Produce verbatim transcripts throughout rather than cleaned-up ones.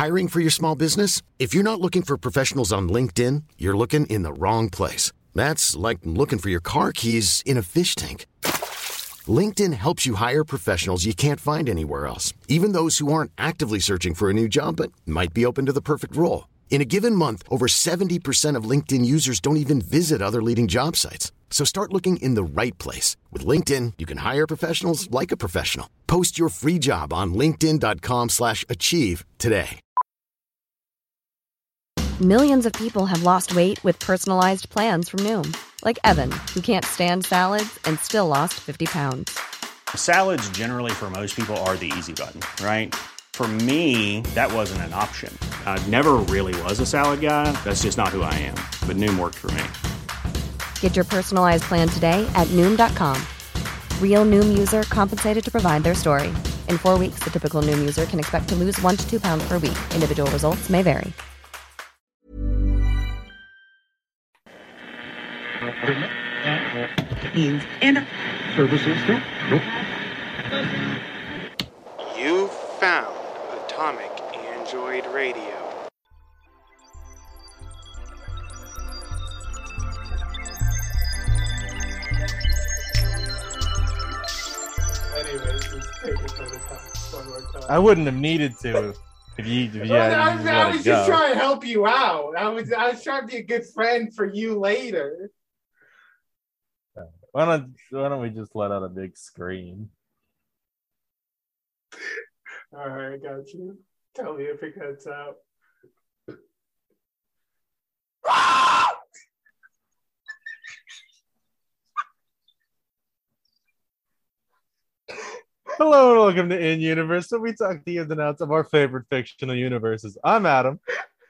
Hiring for your small business? If you're not looking for professionals on LinkedIn, you're looking in the wrong place. That's like looking for your car keys in a fish tank. LinkedIn helps you hire professionals you can't find anywhere else, even those who aren't actively searching for a new job but might be open to the perfect role. In a given month, over seventy percent of LinkedIn users don't even visit other leading job sites. So start looking in the right place. With LinkedIn, you can hire professionals like a professional. Post your free job on linkedin.com slash achieve today. Millions of people have lost weight with personalized plans from Noom. Like Evan, who can't stand salads and still lost fifty pounds. Salads generally for most people are the easy button, right? For me, that wasn't an option. I never really was a salad guy. That's just not who I am. But Noom worked for me. Get your personalized plan today at Noom dot com. Real Noom user compensated to provide their story. In four weeks, the typical Noom user can expect to lose one to two pounds per week. Individual results may vary. And services. You found Atomic Android Radio. Anyways, let's take it to the top one more time. I wouldn't have needed to if you, if you well, had I, was, I was just go. trying to help you out. I was I was trying to be a good friend for you later. Why don't Why don't we just let out a big scream? All right, I got you. Tell me if it cuts out. Hello and welcome to In Universe, where we talk the ins and outs of our favorite fictional universes. I'm Adam.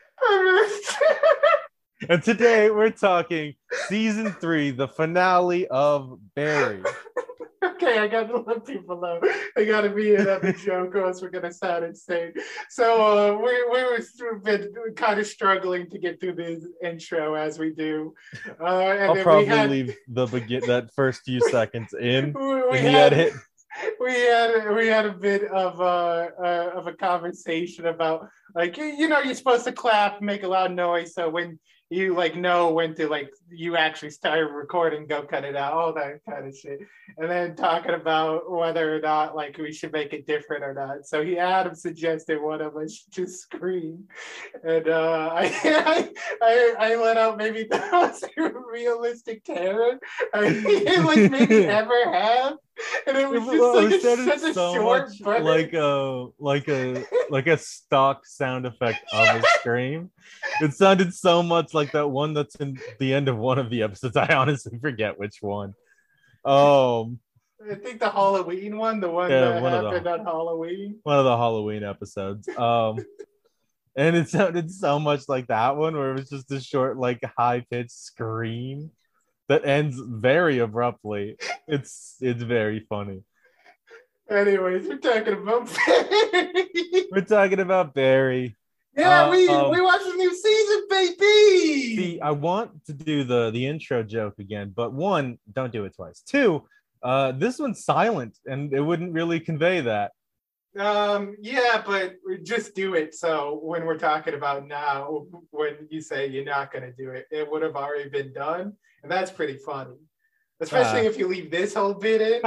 And today we're talking season three, the finale of Barry. Okay, I got to let people know. I got to be another joke, or else we're going to sound insane. So uh, we, we were we've been kind of struggling to get through this intro as we do. Uh, and I'll then probably we had, leave the begin that first few seconds in. We, we had, had hit. We had we had a bit of a uh, of a conversation about, like, you, you know, you're supposed to clap, make a loud noise, so when you like know when to, like, you actually start recording, go cut it out, all that kind of shit. And then talking about whether or not, like, we should make it different or not. So he Adam suggested one of us just scream, and uh, I, I I I let out maybe the most realistic terror I like maybe ever have. And it was just Well, like it a, such a so short much burst. like a like a like a stock sound effect of a scream. It sounded so much like that one that's in the end of one of the episodes. I honestly forget which one. Um, I think the Halloween one, the one yeah, that one happened the, on Halloween. One of the Halloween episodes. Um, and it sounded so much like that one, where it was just a short, like, high pitched scream that ends very abruptly. It's it's very funny. Anyways, we're talking about Barry. We're talking about Barry. Yeah, uh, we um, we watched a new season, baby. See, I want to do the the intro joke again, but one, don't do it twice. Two, uh, this one's silent, and it wouldn't really convey that. Um, yeah, but just do it. So when we're talking about now, when you say you're not going to do it, it would have already been done. And that's pretty funny, especially uh, if you leave this whole bit in.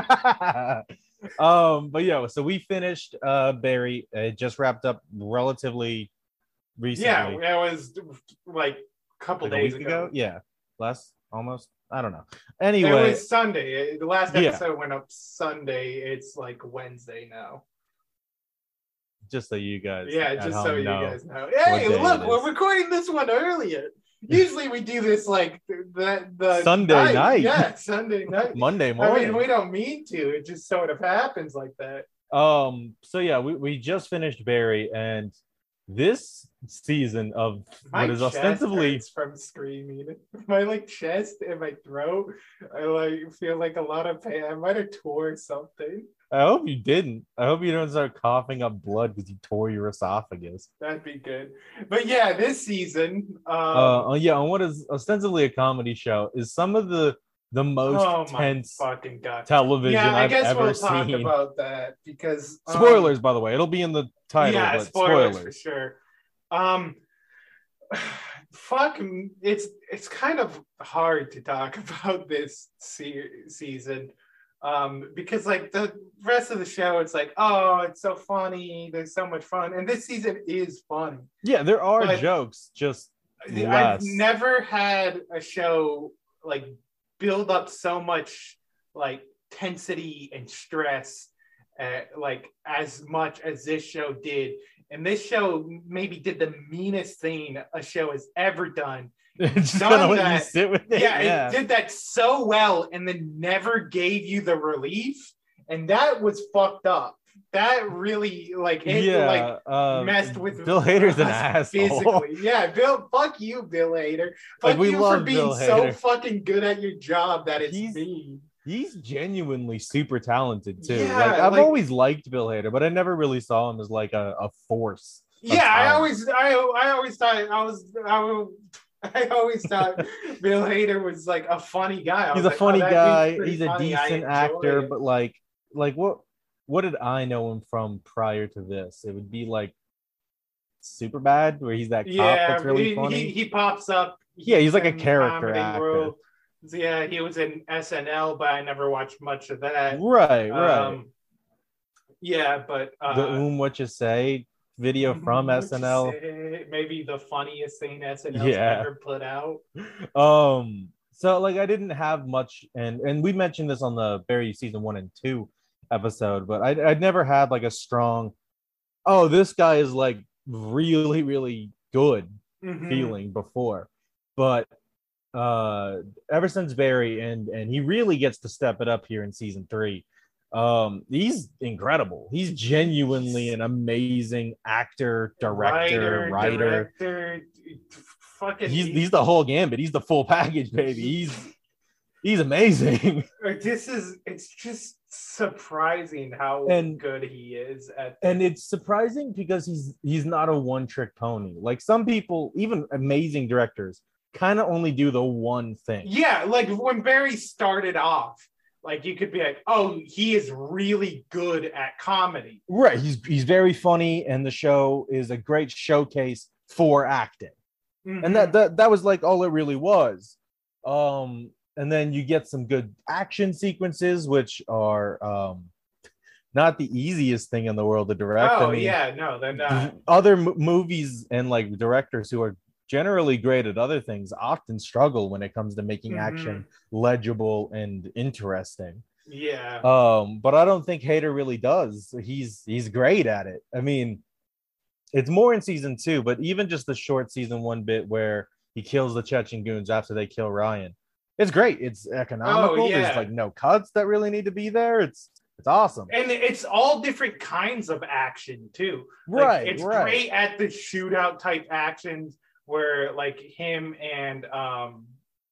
um, but yeah, so we finished uh, Barry. It just wrapped up relatively recently. Yeah, it was like a couple like days a week ago. ago. Yeah, last almost. I don't know. Anyway, it was Sunday. The last episode yeah. went up Sunday. It's like Wednesday now. Just so you guys, yeah, just so you know guys know. Hey, look, we're recording this one earlier. Usually we do this like the the Sunday night. night. Yeah, Sunday night. Monday morning. I mean, we don't mean to. It just sort of happens like that. Um. So yeah, we, we just finished Barry, and this season of my what is chest ostensibly hurts from screaming. My like chest and my throat, I like feel like a lot of pain. I might have tore something. I hope you didn't. I hope you don't start coughing up blood because you tore your esophagus. That'd be good. But yeah, this season, um, uh, yeah, on what is ostensibly a comedy show, is some of the the most oh tense fucking God. television yeah, I I've guess ever we'll talk seen. about that because um, spoilers, by the way, it'll be in the title. Yeah, but spoilers, spoilers for sure. Um, fuck, it's it's kind of hard to talk about this se- season, um, because like the rest of the show, it's like, oh, it's so funny. There's so much fun, and this season is funny. Yeah, there are But jokes, just I've less. never had a show like build up so much like tensity and stress, uh, like as much as this show did. And this show maybe did the meanest thing a show has ever done. Just Done gonna let you that- sit with it. Yeah, Yeah, it did that so well and then never gave you the relief. And that was fucked up. That really like it yeah. like uh, messed with Bill Hader's an us asshole. physically. Yeah, Bill, fuck you, Bill Hader. Fuck Like, we you love for being Bill so Hader. fucking good at your job that it's He's- mean. He's genuinely super talented too. Yeah, like I've like- always liked Bill Hader, but I never really saw him as like a, a force. of Yeah, I talent. always, I, I always thought I was, I, was- I always thought Bill Hader was like a funny guy. I He's was a like, funny oh, that dude's guy. pretty He's a funny. I decent enjoy actor, it. but like, like what, what did I know him from prior to this? It would be like Superbad, where he's that cop yeah, that's really he, funny. He, he pops up. Yeah, he's like a in character Comedy actor. World. Yeah, he was in S N L, but I never watched much of that. right, right. Um, yeah, but uh, the um, what you say video from what'd S you N L. say? Maybe the funniest thing S N L's Yeah. ever put out. Um, so like I didn't have much, and and we mentioned this on the Barry season one and two episode, but I I'd never had like a strong, oh, this guy is like really really good Mhm. feeling before, but uh ever since Barry, and and he really gets to step it up here in season three. Um, he's incredible. He's genuinely an amazing actor, director, writer. director, fucking. He's he's the whole gambit. He's the full package, baby. He's he's amazing. This is. It's just surprising how And- good he is at. And it's surprising because he's he's not a one-trick pony. Like some people, even amazing directors, kind of only do the one thing. Yeah, like when Barry started off, like you could be like, oh, he is really good at comedy. Right. He's he's very funny, and the show is a great showcase for acting. Mhm. And that, that that was like all it really was. Um, and then you get some good action sequences, which are um not the easiest thing in the world to direct. Oh I mean, yeah, no, they're not. other m- movies and like directors who are generally great at other things often struggle when it comes to making Mhm. action legible and interesting. Yeah. Um, but I don't think Hader really does. He's he's great at it. I mean, it's more in season two, but even just the short season one bit where he kills the Chechen goons after they kill Ryan, it's great. It's economical. Oh, yeah. There's like no cuts that really need to be there. It's it's awesome. And it's all different kinds of action too. Like, Right, it's right. great at the shootout type actions where like him and um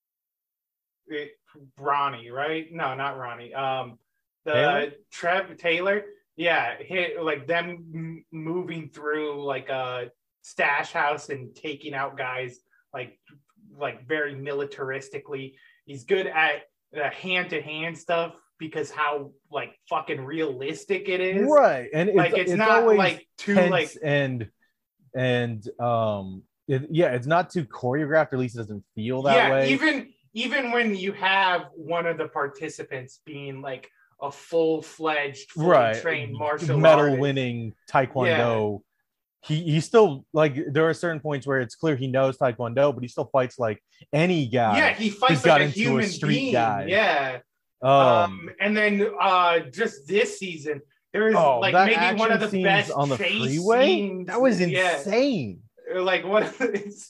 it, Ronnie, right? No, not Ronnie. Um the Taylor? Trev Taylor. Yeah, hit like them m- moving through like a stash house and taking out guys like like very militaristically. He's good at the hand-to-hand stuff because how like fucking realistic it is. Right, and it's, Like it's, it's not always like too tense like and and um it, yeah, it's not too choreographed. Or at least it doesn't feel that yeah, way. even even when you have one of the participants being like a full-fledged, fully right, trained martial medal artist. winning taekwondo. He he still like there are certain points where it's clear he knows taekwondo, but he still fights like any guy. Yeah, he fights who's got like a into a human street being. guy. Yeah. Um, Um, and then uh, just this season, there is oh, like that maybe one of the action scenes best on the chase freeway. scenes. That was Yeah. insane. Like what? It's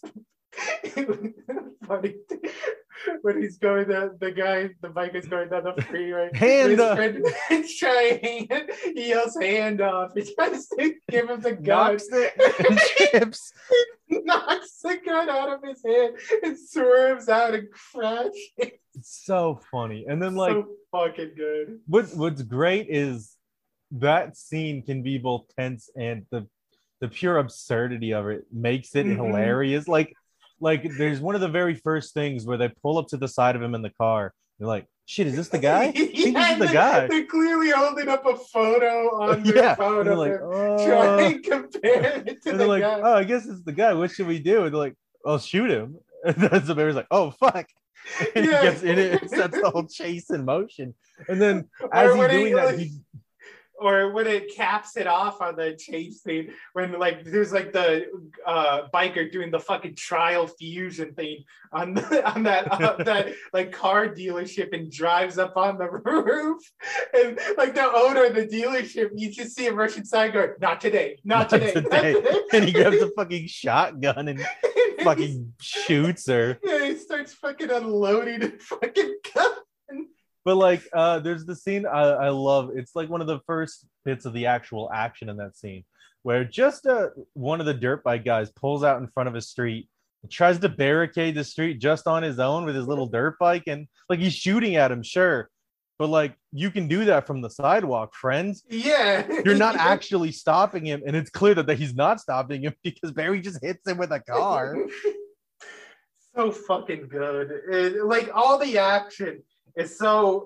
funny when he's going down. The guy, the bike is going down the freeway. Hand His up. friend is trying. He yells hand off. He tries to give him the gun. Knocks it and chips. Knocks the gun out of his hand and swerves out and crashes. It's so funny. And then like So fucking good. what what's great is that scene can be both tense and the the pure absurdity of it makes it Mhm. hilarious. Like like there's one of the very first things where they pull up to the side of him in the car. They're like, shit, is this the guy? I think Yeah, this is the they- guy. They're clearly holding up a photo on their Yeah, phone and they're of like, him, "Oh." trying to compare it to And the they're like, guy. oh, I guess it's the guy. What should we do? And they're like, I'll shoot him. And then the bear's like, oh, fuck. And Yeah. he gets in it and sets the whole chase in motion. And then Or as he's when he, doing that, like- he's Or when it caps it off on the chase scene, when like there's like the uh, biker doing the fucking trial fusion thing on the, on that uh, that like car dealership and drives up on the roof, and like the owner of the dealership, you just see a Russian sign going, "Not today, not, Not today, today." not today. and he grabs a fucking shotgun and fucking shoots her. Yeah, he starts fucking unloading a fucking gun. But like, uh, there's the scene I, I love. It's like one of the first bits of the actual action in that scene, where just uh, one of the dirt bike guys pulls out in front of a street, tries to barricade the street just on his own with his little dirt bike, and like he's shooting at him, sure, but like you can do that from the sidewalk, friends. Yeah, You're not actually stopping him, and it's clear that, that he's not stopping him because Barry just hits him with a car. So fucking good. It- like all the action is so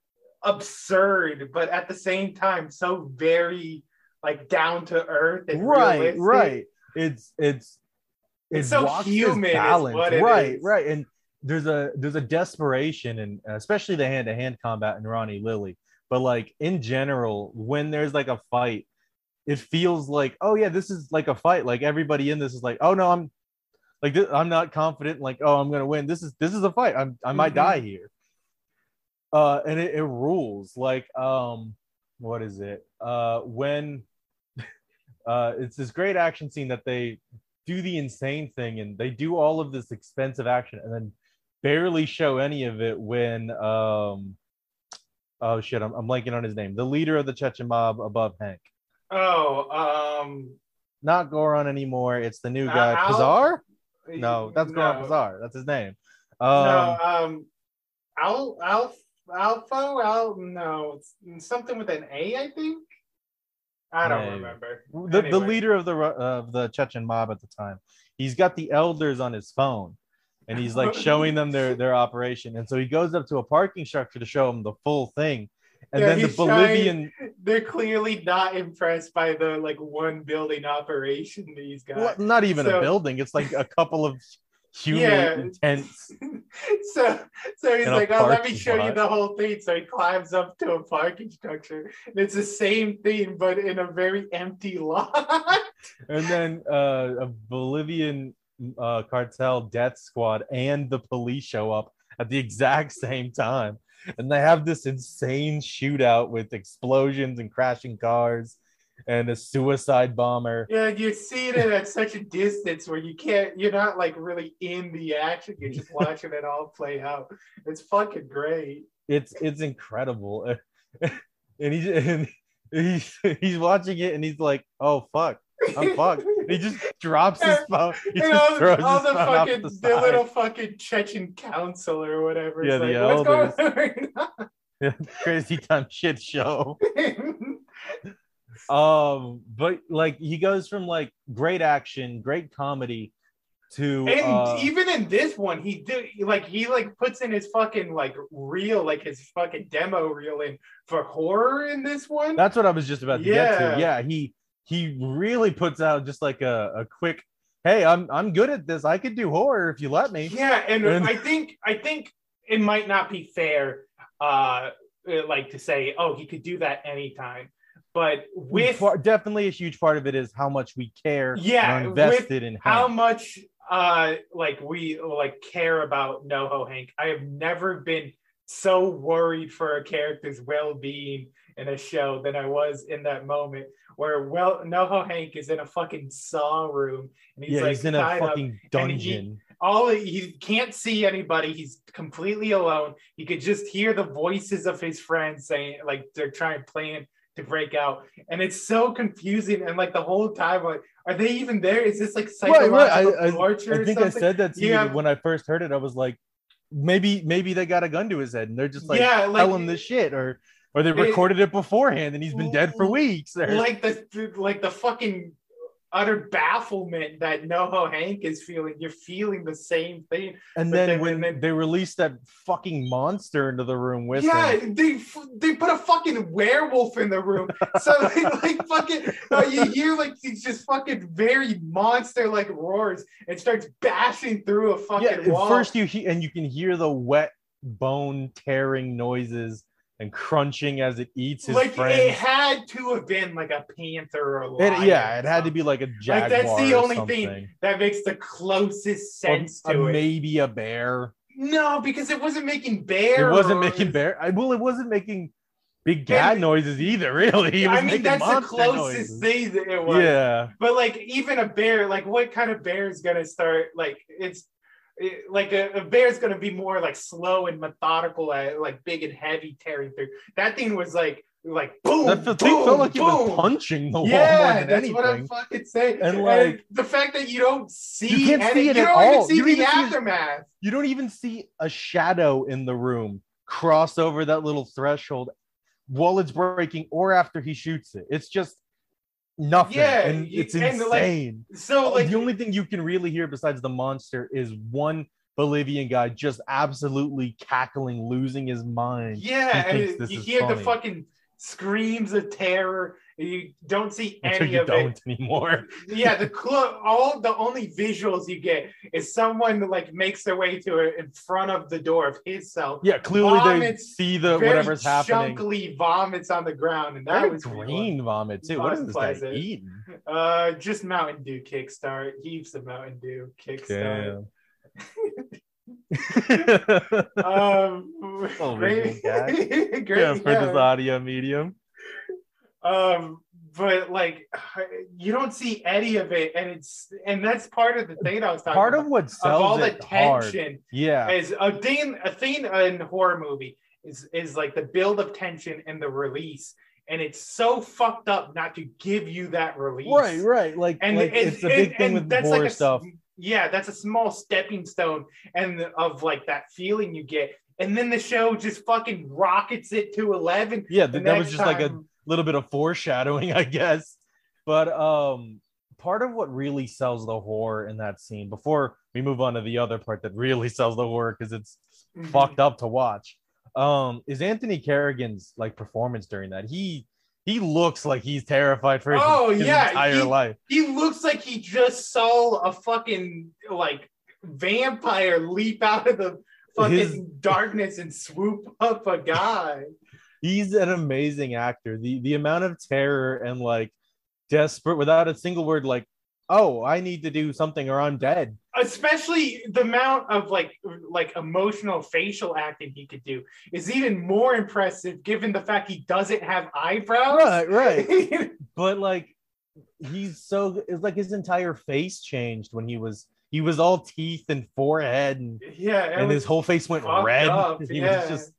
absurd, but at the same time so very like down to earth and Right, realistic. right. It's it's It's it so walks this human is balance. what it right, is. right. And there's a there's a desperation, and especially the hand to hand combat in Ronnie Lily. But like in general, when there's like a fight, it feels like, oh yeah, this is like a fight. Like everybody in this is like, oh no, I'm like this, I'm not confident. Like, oh, I'm gonna win. This is this is a fight. I'm I might Mhm. die here. Uh, and it, it rules. Like, um, what is it? Uh, when uh, it's this great action scene that they do the insane thing, and they do all of this expensive action, and then barely show any of it when um, oh shit, I'm, I'm blanking on his name. The leader of the Chechen mob above Hank. Oh, um, Not Goron anymore. It's the new Uh, guy. Al- Pazar? No, that's Goran no, Pazar. That's his name. Um, no, um, Al, Al, Alpho, Al, no, it's something with an A, I think. I don't Maybe. remember. the, the Anyway. leader of the Ru- of the Chechen mob at the time. He's got the elders on his phone, and he's like showing them their their operation. And so he goes up to a parking structure to show them the full thing. And Yeah, then the he's Bolivian, They're clearly not impressed by the like one building operation these guys. well, not even So- a building. It's like a couple of human Yeah. tents. so so he's In a like, oh, let me parking show you lot. the whole thing. So he climbs up to a parking structure, and it's the same thing, but in a very empty lot. And then uh, a Bolivian uh, cartel death squad and the police show up at the exact same time. And they have this insane shootout with explosions and crashing cars and a suicide bomber. Yeah, you see it at such a distance where you can't, you're not like really in the action. You're just watching it all play out. It's fucking great. It's it's incredible. And he's and he's he's watching it and he's like, oh fuck, I'm fucked. And he just drops his phone. He And just all, throws all his the phone off fucking, the the, side. little fucking Chechen council or whatever. Yeah, It's the like, what's elders. going on? Crazy time shit show. Um, but like he goes from like great action, great comedy to And uh, even in this one, he did like he like puts in his fucking like reel, like his fucking demo reel in for horror in this one. that's what I was just about to get Yeah. to. Yeah, he he really puts out just like a, a quick, hey, I'm I'm good at this. I could do horror if you let me. Yeah, and And- I think I think it might not be fair, uh, like to say, oh, he could do that anytime. But with Part- definitely a huge part of it is how much we care. Yeah, and are with invested in how Hank. much uh like we like care about NoHo Hank. I have never been so worried for a character's well-being in a show than I was in that moment where well NoHo Hank is in a fucking saw room and he's Yeah, like he's in a tied up. fucking and he- dungeon. all he can't see anybody, he's completely alone. He could just hear the voices of his friends saying like they're trying playing to break out, and it's so confusing. And like the whole time, like, are they even there? Is this like Right, psychological right. I, I, torture? I or think I something? said that to you Yeah. when I first heard it. I was like, maybe maybe they got a gun to his head and they're just like Yeah, like- tell him this shit, or or they It- recorded it beforehand and he's been dead for weeks. Or, like the like the fucking utter bafflement that NoHo Hank is feeling. You're feeling the same thing. And But then, then- when and then- they released that fucking monster into the room with Yeah, him, they they put a fucking werewolf in the room. So like, like fucking, uh, you hear like these just fucking very monster like roars and starts bashing through a fucking yeah, at wall. first you hear and you can hear the wet bone tearing noises and crunching as it eats his like friends. it had to have been like a panther or a lion. It- yeah, it or had to be like a something. jaguar. Like that's the or only something. thing that makes the closest Or sense a- to it. maybe a bear. No, because it wasn't making bear. It wasn't roars. making bear. I, well, it wasn't making big cat And- noises either. Really, it was I mean, making that's the monster closest noises. thing that it was. Yeah, But like even a bear, like what kind of bear is gonna start? Like it's it, like a, a bear's gonna be more like slow and methodical, at, like big and heavy tearing through. That thing was like like boom, that the boom, thing felt like boom. it was punching the wall more Yeah, than that's anything. what I'm fucking saying. And, And like, the fact that you don't see, you can't any, see it you at don't even all. see You don't the even see- aftermath. You don't even see a shadow in the room cross over that little threshold while it's breaking or after he shoots it. It's just nothing. Yeah, and it's and, like, insane. So like the only thing you can really hear besides the monster is one Bolivian guy just absolutely cackling, losing his mind. yeah, He thinks and this you is hear the funny. fucking screams of terror. You don't see Until any you of don't it. anymore. Yeah, the clo- all the only visuals you get is someone like makes their way to it in front of the door of his cell. Yeah, clearly they Vomits, see the Very whatever's happening. chunkily vomits on the ground, and that Very was really green vomit too. What is this guy Unpleasant. eating? fun. Uh, just Mountain Dew kickstart, heaps of Mountain Dew kickstart. Um, Oh, great, visual great, yeah, for yeah. this audio medium. Um, but like you don't see any of it, and it's and that's part of the thing I was talking Part about. of what Of sells all the it hard. tension Yeah, is a thing. A thing in a horror movie is is like the build of tension and the release, and it's so fucked up not to give you that release. right, right. Like, And like it's, it's a big and, thing and with that's horror like a, stuff. Yeah, that's a small stepping stone, and of like that feeling you get. And then the show just fucking rockets it to eleven. Yeah, the th- that was next just like a time- little bit of foreshadowing, I guess. But um, part of what really sells the horror in that scene, before we move on to the other part that really sells the horror because it's Mhm. fucked up to watch, um, is Anthony Kerrigan's like performance during that. He he looks like he's terrified for his, Oh, his yeah, entire he- life. He looks like he just saw a fucking like vampire leap out of the fucking His- darkness and swoop up a guy. He's an amazing actor. The the amount of terror and like desperate without a single word like, oh, I need to do something or I'm dead. Especially the amount of like like emotional facial acting he could do is even more impressive given the fact he doesn't have eyebrows. Right, right. But like he's so it's like his entire face changed when he was he was all teeth and forehead and, yeah, it and was his whole face went fucked red. up, He yeah. was just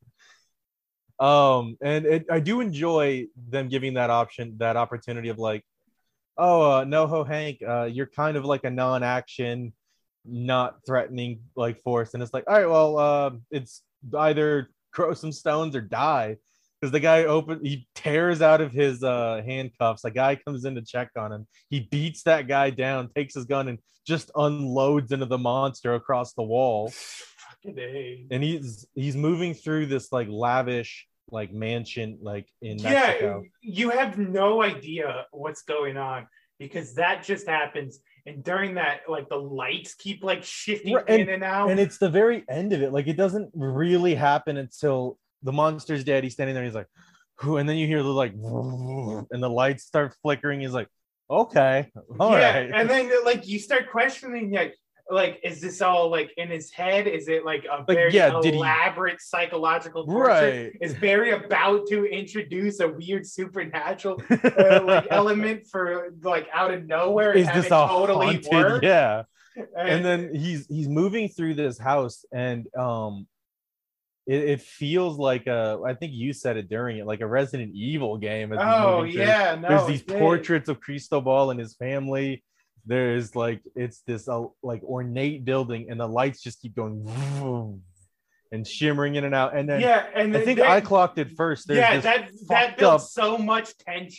um and it, I do enjoy them giving that option, that opportunity of like, oh, uh, NoHo Hank, uh, you're kind of like a non-action, not threatening like force, and it's like, all right, well, uh, it's either throw some stones or die, because the guy open he tears out of his uh, handcuffs. A guy comes in to check on him. He beats that guy down, takes his gun, and just unloads into the monster across the wall. Fucking A. And he's he's moving through this like lavish like mansion like in Yeah, Mexico. you have no idea what's going on because that just happens. And during that, like the lights keep like shifting Right, in and out. And it's the very end of it. Like it doesn't really happen until the monster's dead. He's standing there. He's like, whew, and then you hear the like, and the lights start flickering. He's like, okay, all yeah, right. and then like you start questioning, like, like is this all like in his head? Is it like a Like, very yeah, did he- elaborate psychological torture? Right. Is Barry about to introduce a weird supernatural uh, like element for like out of nowhere? and Is have this it a totally haunted? work? Yeah. And, And then he's he's moving through this house, and um, it, it feels like a. I think you said it during it, like a Resident Evil game. as he's oh moving through. yeah, no, There's these it did. portraits of Cristobal and his family. There's like it's this uh, like ornate building, and the lights just keep going vroom, and shimmering in and out. And then Yeah, and I think then- I clocked it first. There's yeah, this that that fucked builds up- so much tension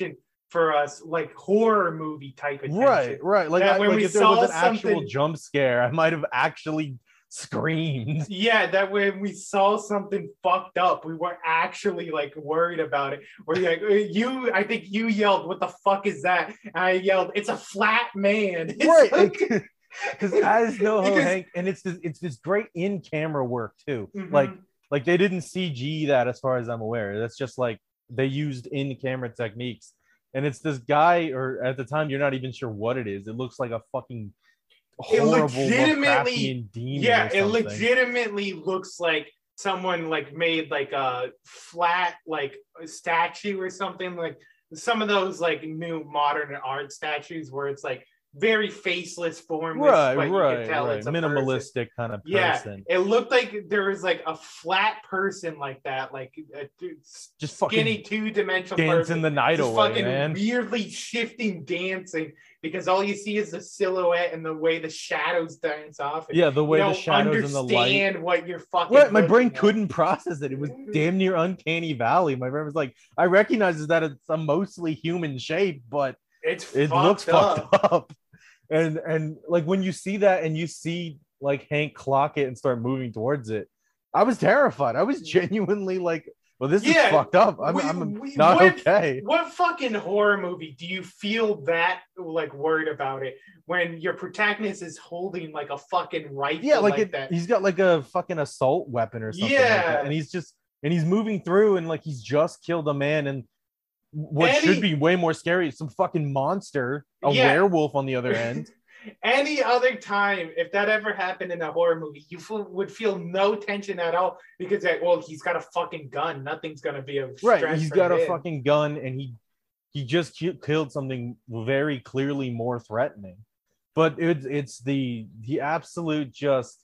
for us, like horror movie type attention. Right, right. Like, That I, when like we if there was an saw actual something- jump scare, I might have actually screamed. Yeah, that when we saw something fucked up, we were actually like worried about it. Where you're like, uh, you, I think you yelled, "What the fuck is that?" And I yelled, "It's a flat man." It's Right. like- Because as NoHo Because- Hank, and it's this, it's this great in-camera work too. Mhm. Like, like they didn't C G that, as far as I'm aware. That's just like they used in-camera techniques. And it's this guy, or at the time you're not even sure what it is. It looks like a fucking It horrible legitimately- Lovecraftian demon. yeah, or it something. legitimately looks like someone like made like a flat like statue or something, like some of those like new modern art statues where it's like very faceless, formless, Right, but you right, can tell right. it's a person. Minimalistic kind of Yeah, person. it looked like there was like a flat person like that, like a dude, Just fucking skinny two-dimensional dancing person, the night just away, fucking man. weirdly shifting, dancing, because all you see is the silhouette and the way the shadows dance off. And Yeah, the way you the don't shadows and the light. understand what you're fucking. Right, my brain looking at. couldn't process it. It was damn near uncanny valley. My brain was like, I recognize that it's a mostly human shape, but It's it fucked looks up. fucked up. And and like when you see that and you see like Hank clock it and start moving towards it, I was terrified. I was genuinely like, well, this Yeah, is fucked up. I'm, we- I'm we- not what- okay. What fucking horror movie do you feel that like worried about it when your protagonist is holding like a fucking rifle? Yeah, like, like it, that. he's got like a fucking assault weapon or something. like Yeah. that, and he's just and he's moving through and like he's just killed a man, and what And should he- be way more scary is some fucking monster, a Yeah. werewolf on the other end. Any other time, if that ever happened in a horror movie, you feel, would feel no tension at all because, like, well, he's got a fucking gun. Nothing's gonna be a Right, stress he's for got a him. fucking gun, and he he just ki- killed something very clearly more threatening. But it's it's the the absolute just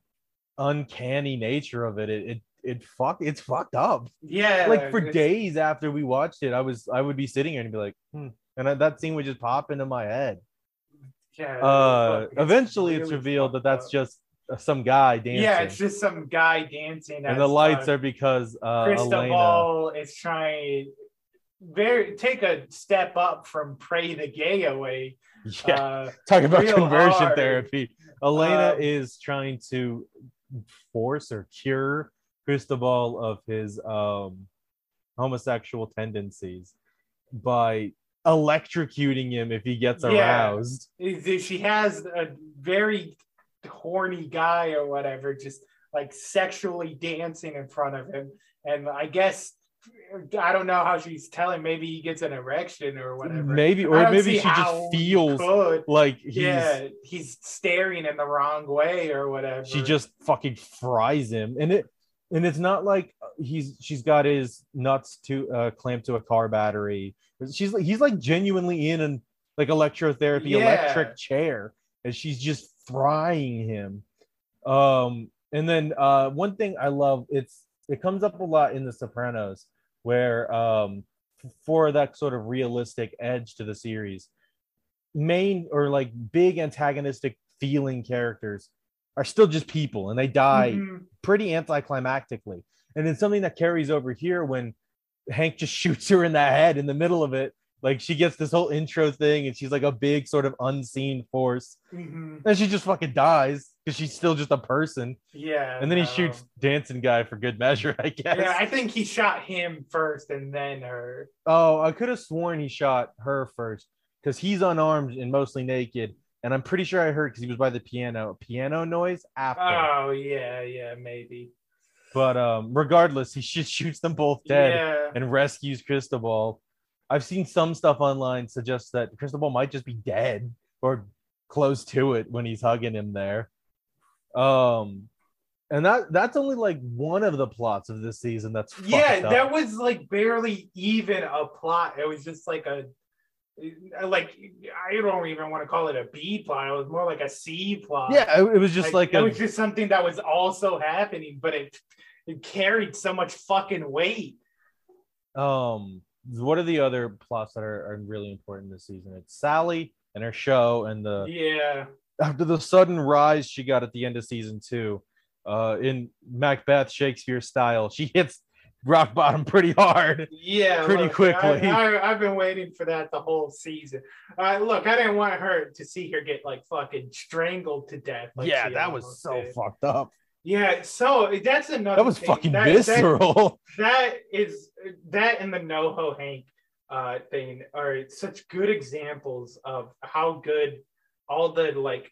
uncanny nature of it. It it it fuck it's fucked up. Yeah, Like for it's- days after we watched it, I was I would be sitting here and be like, hmm. And I, that scene would just pop into my head. Yeah, Uh, fuck, eventually, it's really revealed that fucked that's up. just uh, some guy dancing. Yeah, it's just some guy dancing. and the lights are because uh, Elena. Cristobal is trying very take a step up from Pray the Gay Away. Yeah, Uh, talk about real conversion hard. therapy. Elena Um, is trying to force or cure Cristobal of his um, homosexual tendencies by electrocuting him if he gets Yeah. aroused. is- she has a very horny guy or whatever just like sexually dancing in front of him, and I guess I don't know how she's telling, maybe he gets an erection or whatever. Maybe, I or don't maybe see she how just he feels could. like he's yeah, he's staring in the wrong way or whatever. she just fucking fries him, and it and it's not like he's she's got his nuts to uh clamped to a car battery. She's like he's like genuinely in an like electrotherapy Yeah. electric chair, and she's just frying him. Um and then uh one thing I love, it's it comes up a lot in The Sopranos, where um for that sort of realistic edge to the series, main or like big antagonistic feeling characters are still just people, and they die Mhm. pretty anticlimactically. And it's something that carries over here when Hank just shoots her in the head in the middle of it. Like she gets this whole intro thing, and she's like a big sort of unseen force, Mhm. and she just fucking dies because she's still just a person. Yeah, And then he no. shoots dancing guy for good measure, I guess. Yeah, I think he shot him first and then her. Oh, I could have sworn he shot her first because he's unarmed and mostly naked. And I'm pretty sure I heard, because he was by the piano, piano noise after. Oh yeah, yeah, maybe. But um, regardless, he just shoots them both dead Yeah. and rescues Cristobal. I've seen some stuff online suggest that Cristobal might just be dead or close to it when he's hugging him there. Um, and that that's only like one of the plots of this season. That's fucked Yeah, up. that was like barely even a plot. It was just like a like I don't even want to call it a B plot. It was more like a C plot. Yeah, it, it was just like, it a, was just something that was also happening, but it it carried so much fucking weight. um. What are the other plots that are, are really important this season? It's Sally and her show, and the Yeah. after the sudden rise she got at the end of season two, uh, in Macbeth Shakespeare style, she hits rock bottom pretty hard. Yeah, pretty look, quickly. I, I, I've been waiting for that the whole season. Uh, look, I didn't want her to see her get like fucking strangled to death. Like yeah, she that was almost so did. fucked up. Yeah, so that's another. That was thing. fucking that, visceral. That, that is that and the NoHo Hank uh, thing are such good examples of how good all the like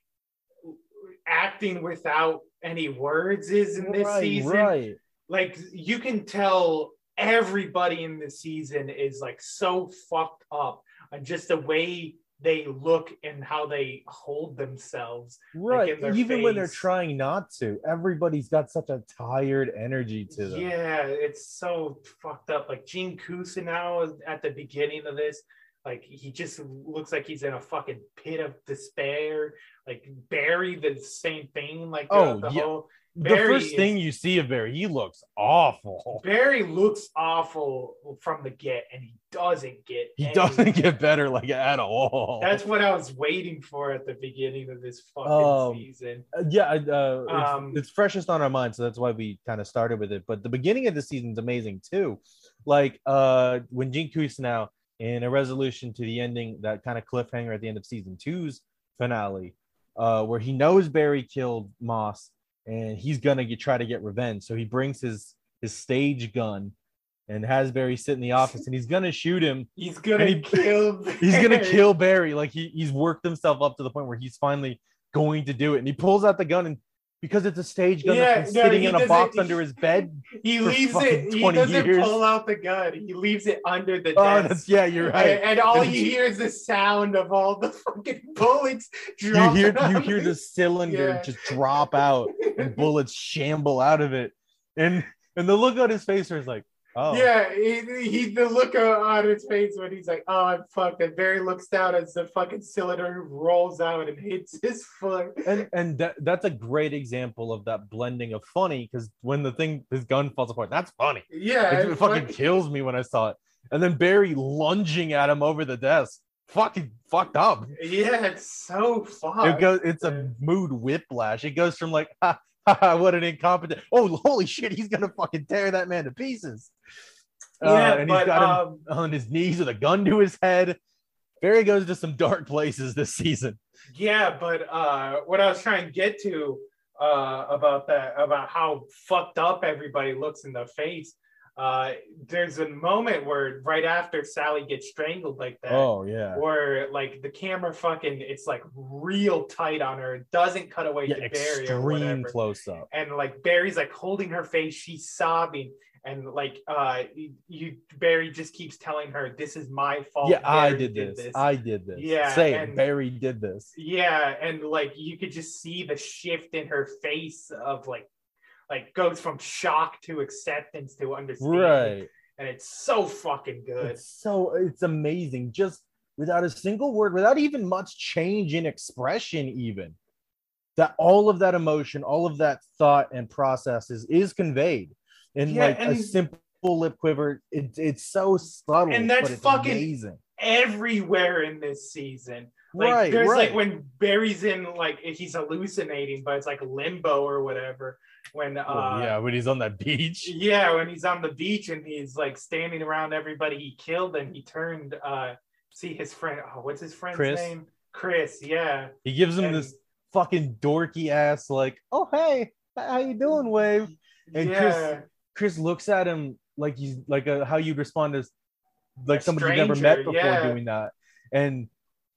acting without any words is in this right, season. Right. Like you can tell everybody in the season is like so fucked up on just the way they look and how they hold themselves. Right. Like, even face. when they're trying not to, everybody's got such a tired energy to them. Yeah, it's so fucked up. Like Gene Cousineau at the beginning of this, like he just looks like he's in a fucking pit of despair. Like Barry, the same thing. Like oh the yeah. whole The Barry first is, thing you see of Barry, he looks awful. Barry looks awful from the get, and he doesn't get. He any doesn't better. get better like at all. That's what I was waiting for at the beginning of this fucking Um, season. Uh, yeah, uh, it's, Um, it's freshest on our mind, so that's why we kind of started with it. But the beginning of the season is amazing too. Like uh, when Gene Cousineau, in a resolution to the ending, that kind of cliffhanger at the end of season two's finale, uh, where he knows Barry killed Moss and he's gonna get, try to get revenge. So he brings his his stage gun and has Barry sit in the office, and he's gonna shoot him. He's gonna he, kill. He's gonna Barry. kill Barry. Like he, he's worked himself up to the point where he's finally going to do it, and he pulls out the gun, and because it's a stage gun Yeah, that's been no, sitting he in a doesn't- box under his bed. He for leaves fucking it. He twenty doesn't years. pull out the gun. He leaves it under the Oh, desk. that's yeah, you're right. And, and all And you hear is the sound of all the fucking bullets. You dropping hear you out hear of the it. cylinder Yeah. just drop out and bullets shamble out of it, and and the look on his face is like, oh Yeah, he, he the look on his face when he's like, "Oh, I'm fucked." And Barry looks down as the fucking cylinder rolls out and hits his foot. and and that, that's a great example of that blending of funny, because when the thing his gun falls apart, that's funny. Yeah, It, it fucking kills me when I saw it. And then Barry lunging at him over the desk, fucking fucked up. Yeah, it's so fucked. It goes, it's a mood whiplash. It goes from like, ha, ha, ha, what an incompetent. Oh, holy shit, he's gonna fucking tear that man to pieces. Yeah, uh, and he's but, got him um, on his knees with a gun to his head. Barry goes to some dark places this season. Yeah, but uh, what I was trying to get to uh, about that, about how fucked up everybody looks in the face. Uh, there's a moment where right after Sally gets strangled like that, Oh yeah, where like the camera fucking, it's like real tight on her. It doesn't cut away yeah, to Barry or extreme whatever. close up. And like Barry's like holding her face, she's sobbing, and like uh, you Barry just keeps telling her, "This is my fault." Yeah, I Barry did this. I did this. Yeah, say and- it. Barry did this. Yeah, and like you could just see the shift in her face of like, like goes from shock to acceptance to understanding, Right. and it's so fucking good. It's so it's amazing. Just without a single word, without even much change in expression, even that all of that emotion, all of that thought and processes is conveyed in Yeah, like a and- simple lip quiver. It, it's so subtle, And that's but it's fucking- amazing. Everywhere in this season. Like Right, there's right. like when Barry's in like he's hallucinating, but it's like limbo or whatever. When uh Oh, yeah, when he's on that beach. yeah, when he's on the beach and he's like standing around everybody he killed, and he turned uh see his friend, oh, what's his friend's Chris. name? Chris, yeah. He gives him And- this fucking dorky ass like, "Oh hey, how you doing, Wave?" And yeah. Chris Chris looks at him like he's like a, how you'd respond to like A somebody you've never stranger, met before yeah. doing that, and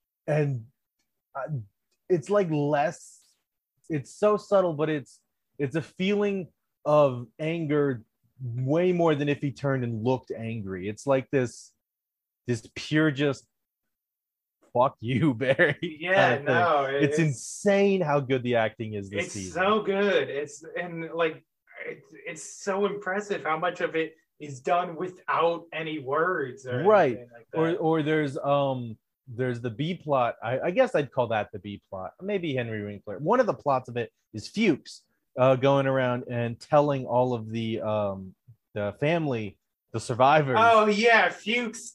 and uh, it's like less. It's so subtle, but it's it's a feeling of anger way more than if he turned and looked angry. It's like this this pure just fuck you, Barry. Yeah, kind of thing. no, it- it's, insane how good the acting is this It's season. so good. It's and like it's, it's so impressive how much of it is done without any words or Right. anything like that. or or there's um there's the B plot. I, I guess I'd call that the B plot. Maybe Henry Winkler. One of the plots of it is Fuchs uh, going around and telling all of the um the family, the survivors. Oh yeah, Fuchs.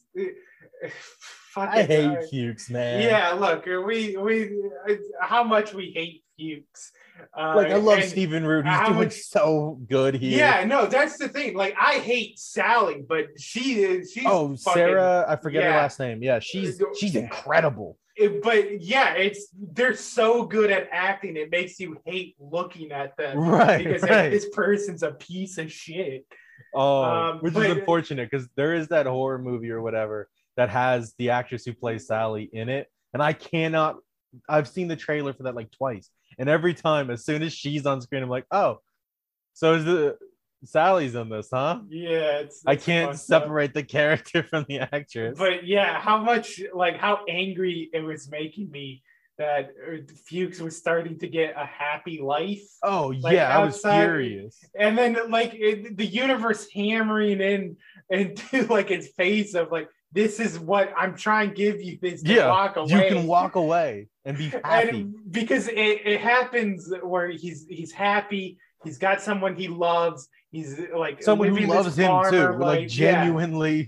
Fucking I hate uh, Fuchs, man. Yeah, look, we we how much we hate Fuchs. Uh, Like I love and Stephen Root. He's how doing much- so good here. Yeah, no, that's the thing. Like I hate Sally, but she is. She's Oh, fucking, Sarah, I forget her yeah. last name. Yeah, she's she's incredible. It- but yeah, it's they're so good at acting. It makes you hate looking at them, Right, Because right. like, this person's a piece of shit. Oh, Um, which but- is unfortunate because there is that horror movie or whatever that has the actress who plays Sally in it, and I cannot. I've seen the trailer for that like twice, and every time, as soon as she's on screen, I'm like, oh, so is the Sally's in this, huh? Yeah, it's. I it's can't fucked up. separate the character from the actress. But yeah, how much like how angry it was making me that uh, Fuchs was starting to get a happy life. oh like, yeah, I was outside- furious. And then like it, the universe hammering in into like his face of like, this is what I'm trying to give you this to Yeah, walk away. you can walk away and be happy. And because it, it happens where he's he's happy, he's got someone he loves, he's like Someone who living this loves him too, farmer like life, yeah. genuinely.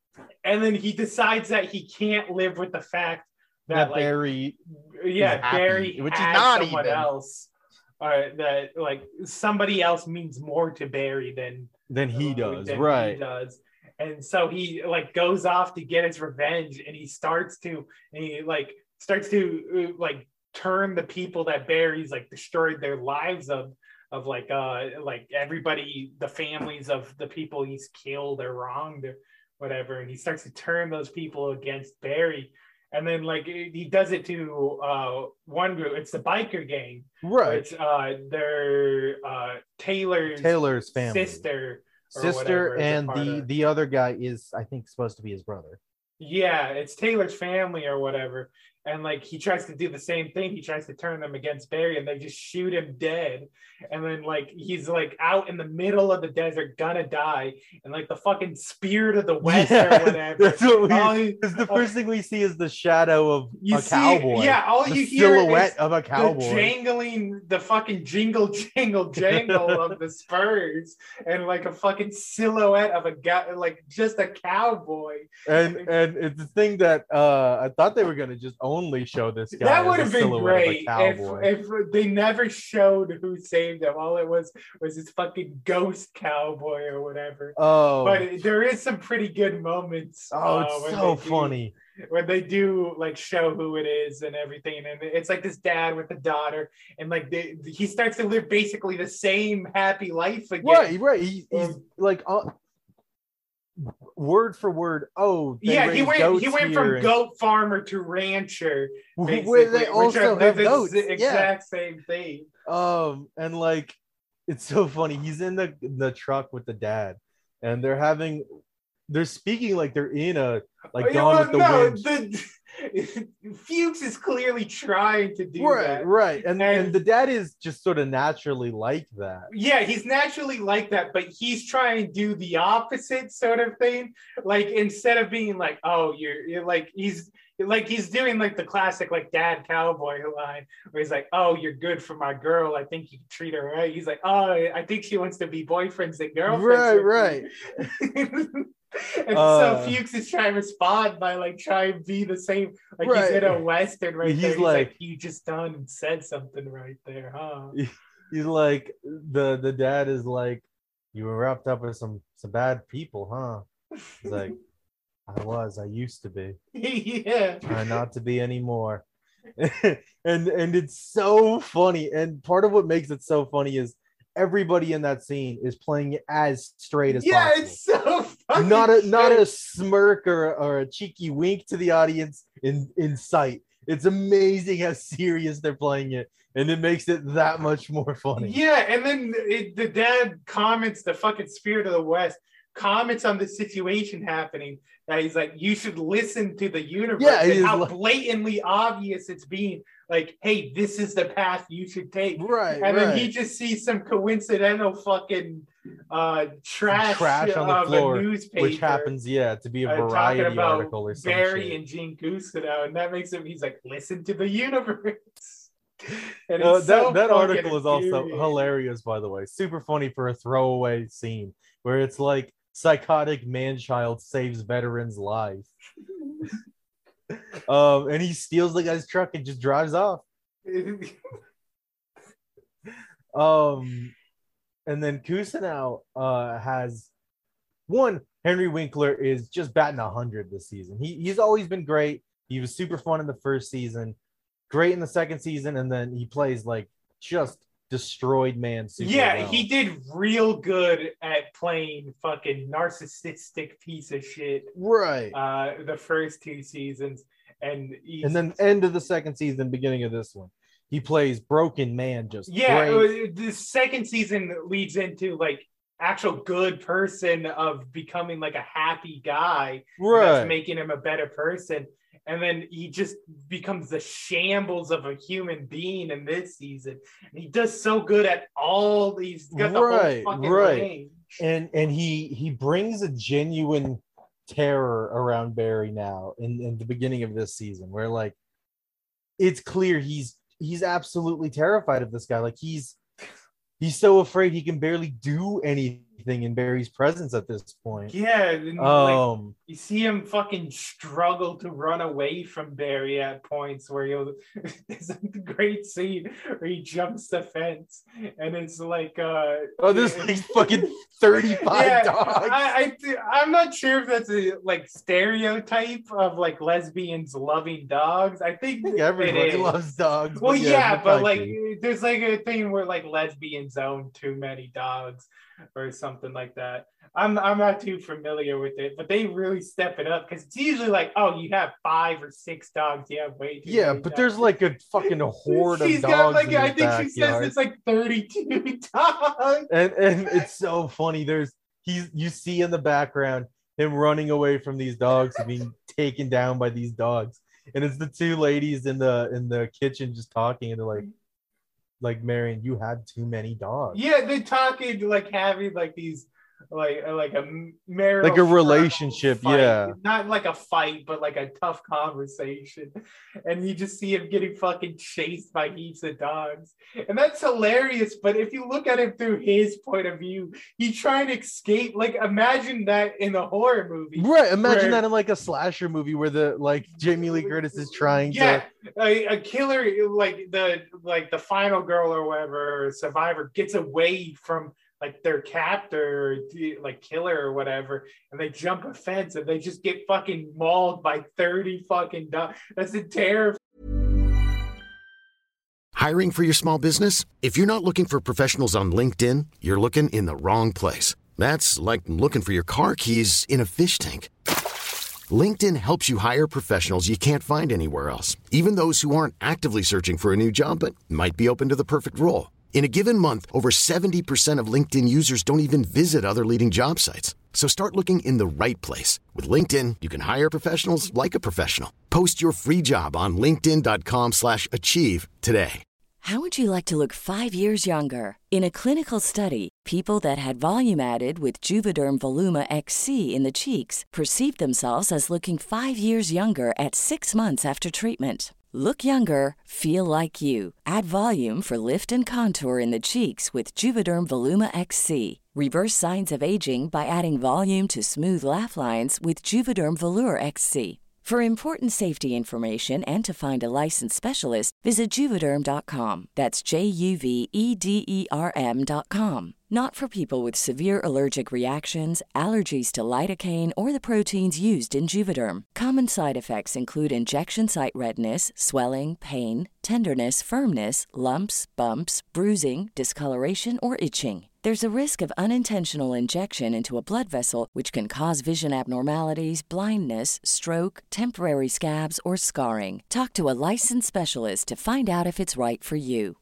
And then he decides that he can't live with the fact that, That like Barry, yeah, happy, Barry which is has not someone even. else, or that like somebody else means more to Barry than than he uh, does, than right? He does. And so he like goes off to get his revenge, and he starts to and he like starts to uh, like turn the people that Barry's like destroyed their lives of of like uh like everybody, the families of the people he's killed or wronged or whatever, and he starts to turn those people against Barry. And then like he does it to uh one group. It's the biker gang. Right. It's uh their uh Taylor's Taylor's family. sister. or Sister whatever is a and part the of- the other guy is, I think, supposed to be his brother. Yeah, it's Taylor's family or whatever. And like he tries to do the same thing. He tries to turn them against Barry, and they just shoot him dead. And then like he's like out in the middle of the desert, gonna die, and like the fucking Spirit of the West Yeah, or whatever. That's what all we. you- Because the first thing we see is the shadow of You a see- cowboy. yeah, all the you hear silhouette is of a the cowboy. jangling, the fucking jingle, jangle, jangle of the spurs, and like a fucking silhouette of a guy, like just a cowboy. and and it's the thing that uh I thought they were gonna just only show this guy. That as would a have been silhouette of a great if, cowboy. if they never showed who saved him. All it was was this fucking ghost cowboy or whatever. oh, But there is some pretty good moments. oh, uh, it's when so they do- funny. when they do like show who it is and everything, and it's like this dad with a daughter, and like they, he starts to live basically the same happy life again. Right, right. He, he's Um, like uh, word for word. Oh, they Yeah, he raise went. goats He went here from and- goat farmer to rancher, basically, where they which also are have the goats. z- Yeah. exact same thing. Um, and like it's so funny. He's in the the truck with the dad, and they're having they're speaking like they're in a like Oh, yeah, Gone well, with the no, Wind. the Fuchs is clearly trying to do Right, that. right. And, and And- the dad is just sort of naturally like that. Yeah, he's naturally like that, but he's trying to do the opposite sort of thing. Like instead of being like, "Oh, you're, you're like," he's like he's doing like the classic like dad cowboy line where he's like, "Oh, you're good for my girl. I think you can treat her right." He's like, "Oh, I think she wants to be boyfriends and girlfriends." Right, with me." right. And Uh, so Fuchs is trying to respond by like trying to be the same, like Right. he's in a western right He's there. He's like- like, "You just done and said something right there, huh?" He's like the the dad is like, you were wrapped up with some some bad people, huh? He's like, I was, I used to be. Yeah. Try not to be anymore. and and it's so funny. And part of what makes it so funny is everybody in that scene is playing it as straight as Yeah, possible. it's so funny. Not a not a smirk or, or a cheeky wink to the audience in in sight. It's amazing how serious they're playing it, and it makes it that much more funny. Yeah, and then it, the dad comments, the fucking Spirit of the West comments on the situation happening. That he's like, you should listen to the universe, Yeah, he and is how like- blatantly obvious it's being. Like, hey, this is the path you should take. Right, And right. then he just sees some coincidental fucking uh, trash, Trash on the of floor, a newspaper, which happens, yeah, to be a uh, talking variety about article or some Barry shit. and Gene Cousineau, and that makes him. He's like, listen to the universe. And Uh, it's that so that fucking article is also infuriating. hilarious, by the way. Super funny for a throwaway scene where it's like psychotic man-child saves veteran's life. um, and he steals the guy's truck and just drives off. Um, and then Cousineau uh, has one. Henry Winkler is just batting one hundred this season. He he's always been great. He was super fun in the first season, great in the second season, and then he plays like just destroyed man. Super yeah, well. He did real good at playing fucking narcissistic piece of shit. Right. Uh, the first two seasons, and he's, and then end of the second season, beginning of this one, he plays broken man. Just yeah. great. The second season leads into like actual good person of becoming like a happy guy, right? That's making him a better person. And then he just becomes the shambles of a human being in this season. And he does so good at all these. Got the right, whole fucking right. range. And and he he brings a genuine terror around Barry now in, in the beginning of this season, where like it's clear he's he's absolutely terrified of this guy. Like he's he's so afraid he can barely do anything in Barry's presence at this point. Yeah, and, um, like, you see him fucking struggle to run away from Barry at points where he'll. There's a great scene where he jumps the fence, and it's like, uh, oh, there's like fucking thirty-five yeah, dogs. I, I I'm not sure if that's a like stereotype of like lesbians loving dogs. I think, I think everybody loves dogs. Well, yeah, yeah, but like be. there's like a thing where like lesbians own too many dogs or something like that. I'm I'm not too familiar with it, but they really step it up because it's usually like, oh, you have five or six dogs, you have way too yeah, many but dogs. the's like a fucking horde She's of dogs. got like in I his think backyard. she says it's like thirty-two dogs, and and it's so funny. There's he's you see in the background him running away from these dogs and being taken down by these dogs, and it's the two ladies in the in the kitchen just talking, and they're like. Like, Marion, you had too many dogs. Yeah, they're talking like having like these like like a marital like a relationship, fight. Yeah. Not like a fight, but like a tough conversation. And you just see him getting fucking chased by heaps of dogs. And that's hilarious. But if you look at it through his point of view, he's trying to escape. Like, imagine that in a horror movie. Right. Imagine where, that in like a slasher movie where the like Jamie Lee Curtis is trying yeah, to a, a killer, like the like the final girl or whatever, or survivor gets away from like their captor, like killer or whatever, and they jump a fence and they just get fucking mauled by thirty fucking dogs. That's a terrible. Hiring for your small business? If you're not looking for professionals on LinkedIn, you're looking in the wrong place. That's like looking for your car keys in a fish tank. LinkedIn helps you hire professionals you can't find anywhere else, even those who aren't actively searching for a new job but might be open to the perfect role. In a given month, over seventy percent of LinkedIn users don't even visit other leading job sites. So start looking in the right place. With LinkedIn, you can hire professionals like a professional. Post your free job on linkedin dot com slash achieve today. How would you like to look five years younger? In a clinical study, people that had volume added with Juvederm Voluma X C in the cheeks perceived themselves as looking five years younger at six months after treatment. Look younger, feel like you. Add volume for lift and contour in the cheeks with Juvederm Voluma X C. Reverse signs of aging by adding volume to smooth laugh lines with Juvederm Volure X C. For important safety information and to find a licensed specialist, visit Juvederm dot com. That's J U V E D E R M dot com. Not for people with severe allergic reactions, allergies to lidocaine, or the proteins used in Juvederm. Common side effects include injection site redness, swelling, pain, tenderness, firmness, lumps, bumps, bruising, discoloration, or itching. There's a risk of unintentional injection into a blood vessel, which can cause vision abnormalities, blindness, stroke, temporary scabs, or scarring. Talk to a licensed specialist to find out if it's right for you.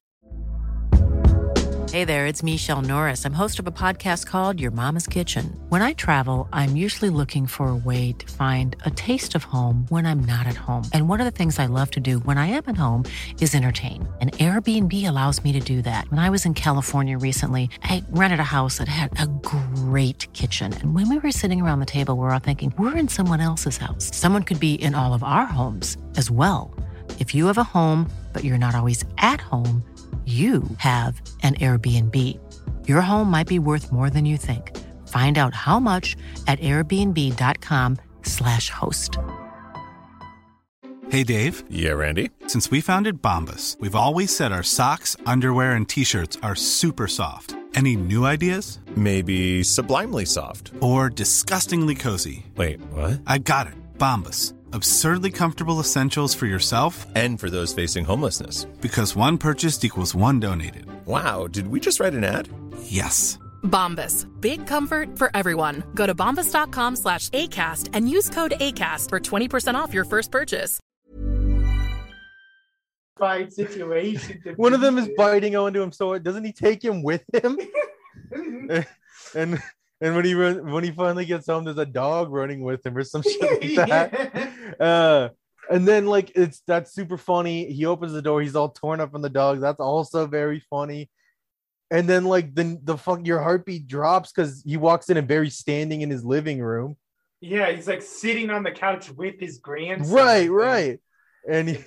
Hey there, it's Michelle Norris. I'm host of a podcast called Your Mama's Kitchen. When I travel, I'm usually looking for a way to find a taste of home when I'm not at home. And one of the things I love to do when I am at home is entertain. And Airbnb allows me to do that. When I was in California recently, I rented a house that had a great kitchen. And when we were sitting around the table, we were all thinking, we're in someone else's house. Someone could be in all of our homes as well. If you have a home, but you're not always at home, you have an Airbnb. Your home might be worth more than you think. Find out how much at airbnb dot com slash host. Hey, Dave. Yeah, Randy. Since we founded Bombas, we've always said our socks, underwear, and T-shirts are super soft. Any new ideas? Maybe sublimely soft. Or disgustingly cozy. Wait, what? I got it. Bombas. Absurdly comfortable essentials for yourself and for those facing homelessness. Because one purchased equals one donated. Wow, did we just write an ad? Yes. Bombas. Big comfort for everyone. Go to bombas.com slash ACAST and use code ACAST for twenty percent off your first purchase. Fight situation. One of them is biting onto him, so doesn't he take him with him? and and when he run, when he finally gets home, there's a dog running with him or some shit like that. yeah. Uh, and then like it's that's super funny. He opens the door, he's all torn up from the dog. That's also very funny. And then like the the fuck your heartbeat drops because he walks in and Barry's standing in his living room. Yeah, he's like sitting on the couch with his grandson. Right, right. And he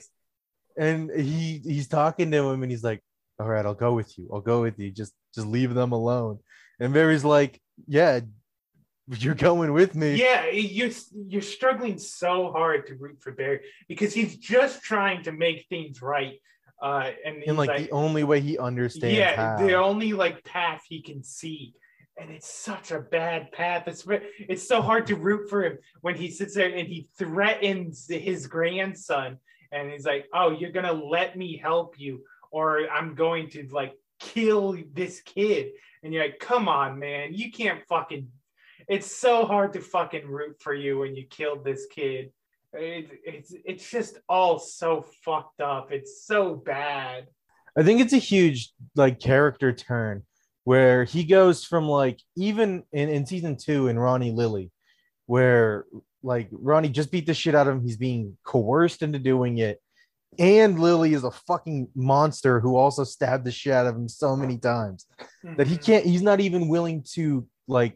and he he's talking to him and he's like, all right, I'll go with you. I'll go with you. Just just leave them alone. And Barry's like, yeah, you're going with me. Yeah, you're you're struggling so hard to root for Barry because he's just trying to make things right. Uh, and in like, like the only way he understands. Yeah, how. the only like path he can see. And it's such a bad path. It's it's so hard to root for him when he sits there and he threatens his grandson. And he's like, oh, you're going to let me help you or I'm going to like kill this kid. And you're like, come on, man. You can't fucking. It's so hard to fucking root for you when you killed this kid. It, it's it's just all so fucked up. It's so bad. I think it's a huge like character turn where he goes from like even in, in season two in Ronnie Lily, where like Ronnie just beat the shit out of him. He's being coerced into doing it. And Lily is a fucking monster who also stabbed the shit out of him so many times mm-hmm. that he can't, he's not even willing to like,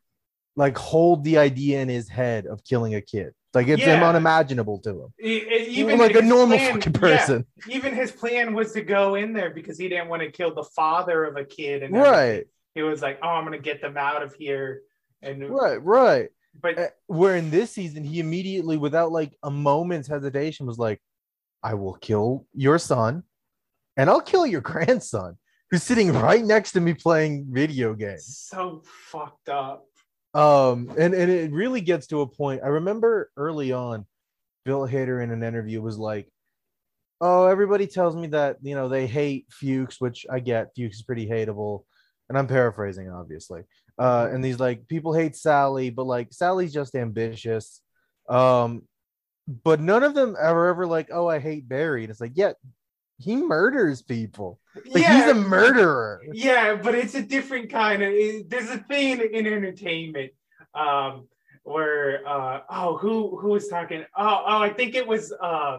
like hold the idea in his head of killing a kid. Like it's yeah. unimaginable to him. It, even like a normal plan, fucking person. Yeah, even his plan was to go in there because he didn't want to kill the father of a kid. And right. He was like, oh, I'm going to get them out of here. And right, right. But uh, where in this season, he immediately, without like a moment's hesitation, was like, I will kill your son and I'll kill your grandson who's sitting right next to me playing video games. So fucked up. Um, and, and it really gets to a point. I remember early on, Bill Hader in an interview was like, oh, everybody tells me that, you know, they hate Fuchs, which I get. Fuchs is pretty hateable. And I'm paraphrasing, obviously. Uh, and he's like, people hate Sally, but like Sally's just ambitious. Um, but none of them are ever like, oh, I hate Barry. And it's like, yeah, he murders people. Like yeah, he's a murderer. Yeah, but it's a different kind of. It, there's a thing in entertainment um, where uh, oh, who who was talking? Oh, oh, I think it was uh,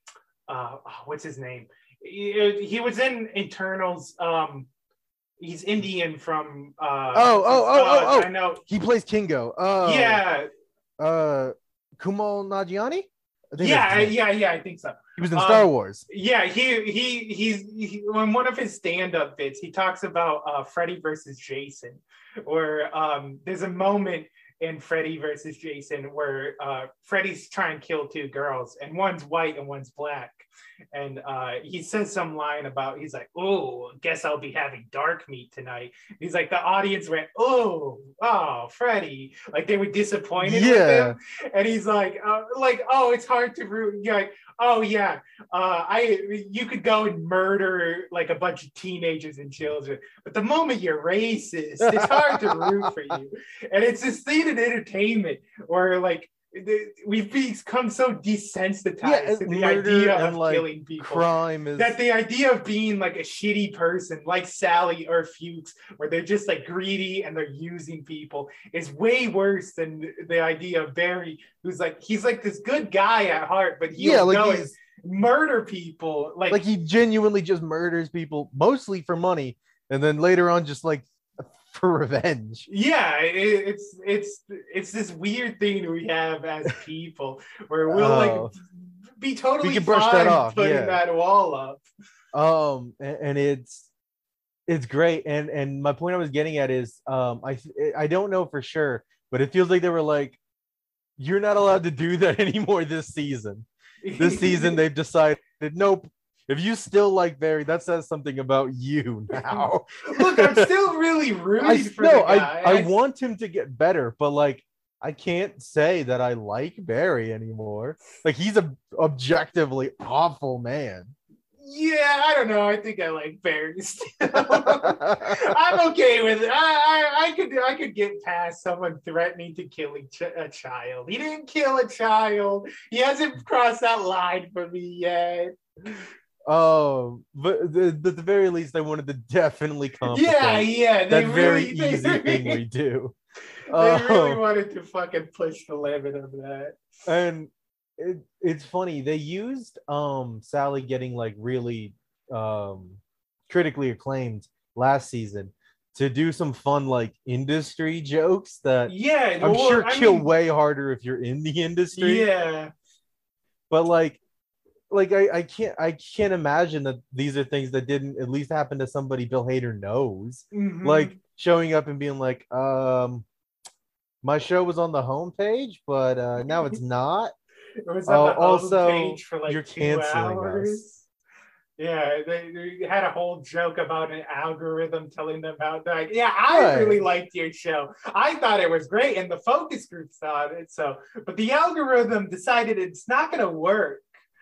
uh, oh, what's his name? He, he was in Eternals. Um, he's Indian from. Uh, oh, oh, oh, uh, oh, oh! I know he plays Kingo. Oh, yeah. Uh, Kumail Nanjiani. Yeah, yeah, yeah. I think so. He was in Star um, Wars. Yeah, he he he's he, on one of his stand-up bits. He talks about uh, Freddy versus Jason, where um, there's a moment in Freddy versus Jason where uh, Freddy's trying to kill two girls, and one's white and one's black. And uh, he says some line about, he's like, oh, guess I'll be having dark meat tonight. He's like, the audience went, oh, oh, Freddy. Like they were disappointed yeah. with him. And he's like, uh, like, oh, it's hard to root. You're like, oh yeah, uh, I you could go and murder like a bunch of teenagers and children, but the moment you're racist, it's hard to root for you. And it's this thing in entertainment where like we've become so desensitized yeah, to the idea of like, killing people. Crime is that the idea of being like a shitty person like Sally or Fuchs, where they're just like greedy and they're using people, is way worse than the idea of Barry, who's like, he's like this good guy at heart, but he'll yeah, like go he's, and murder people. Like, like he genuinely just murders people, mostly for money, and then later on just like for revenge. Yeah, it, it's it's it's this weird thing we have as people where we'll oh. like be totally we can brush fine that off, putting yeah. that wall up. Um, and, and it's it's great. And and my point I was getting at is, um, I I don't know for sure, but it feels like they were like, you're not allowed to do that anymore this season. this season they've decided, nope. If you still like Barry, that says something about you now. Look, I'm still really rooting I, for no, the guy. I, I want him to get better, but like I can't say that I like Barry anymore. Like he's a objectively awful man. Yeah, I don't know. I think I like Barry still. I'm okay with it. I, I I could I could get past someone threatening to kill a, ch- a child. He didn't kill a child. He hasn't crossed that line for me yet. Oh, but the, at the very least, I wanted to definitely compensate. Yeah, yeah. That They very really, easy they, thing we do. They really Um, wanted to fucking push the limit of that. and it, it's funny they used um Sally getting like really um critically acclaimed last season to do some fun like industry jokes that Yeah, I'm well, sure I kill mean, way harder if you're in the industry. Yeah. But like like I, I can't I can't imagine that these are things that didn't at least happen to somebody Bill Hader knows. Mhm. Like showing up and being like, um my show was on the homepage, but uh now it's not. It was Oh, on the also, homepage for like you're two canceling hours. us. Yeah, they, they had a whole joke about an algorithm telling them how. Like, yeah, I Right. really liked your show. I thought it was great, and the focus group thought it. So, but the algorithm decided it's not going to work.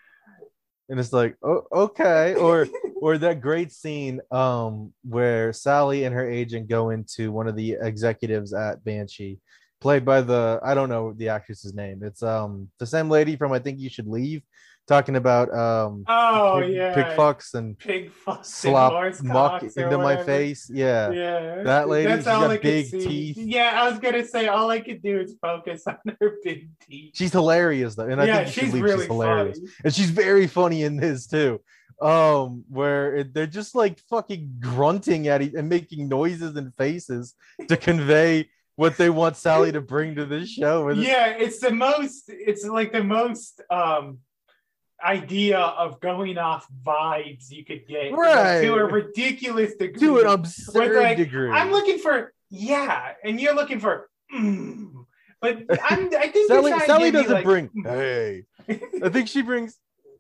And it's like, oh, okay. Or or that great scene um where Sally and her agent go into one of the executives at Banshee, played by the I don't know the actress's name. It's um the same lady from I Think You Should Leave, talking about um Oh pig, yeah, pig fucks and pig fucks slop and horse muck cocks or into my whatever. face. Yeah. Yeah, That lady, That's she's all got I could big see. teeth. Yeah, I was gonna say all I could do is focus on her big teeth. She's hilarious though. And I Yeah, think You Should she's Leave, really she's hilarious. funny. And she's very funny in this too. Um, where it, they're just like fucking grunting at it and making noises and faces to convey what they want Sally to bring to this show. And Yeah, it's the most. It's like the most um idea of going off vibes you could get, like, Right. to a ridiculous degree, to an With, absurd like, degree. I'm looking for yeah, and you're looking for mm. But I'm, I think Sally, they're trying to Sally give me, doesn't like, bring mm. hey. I think she brings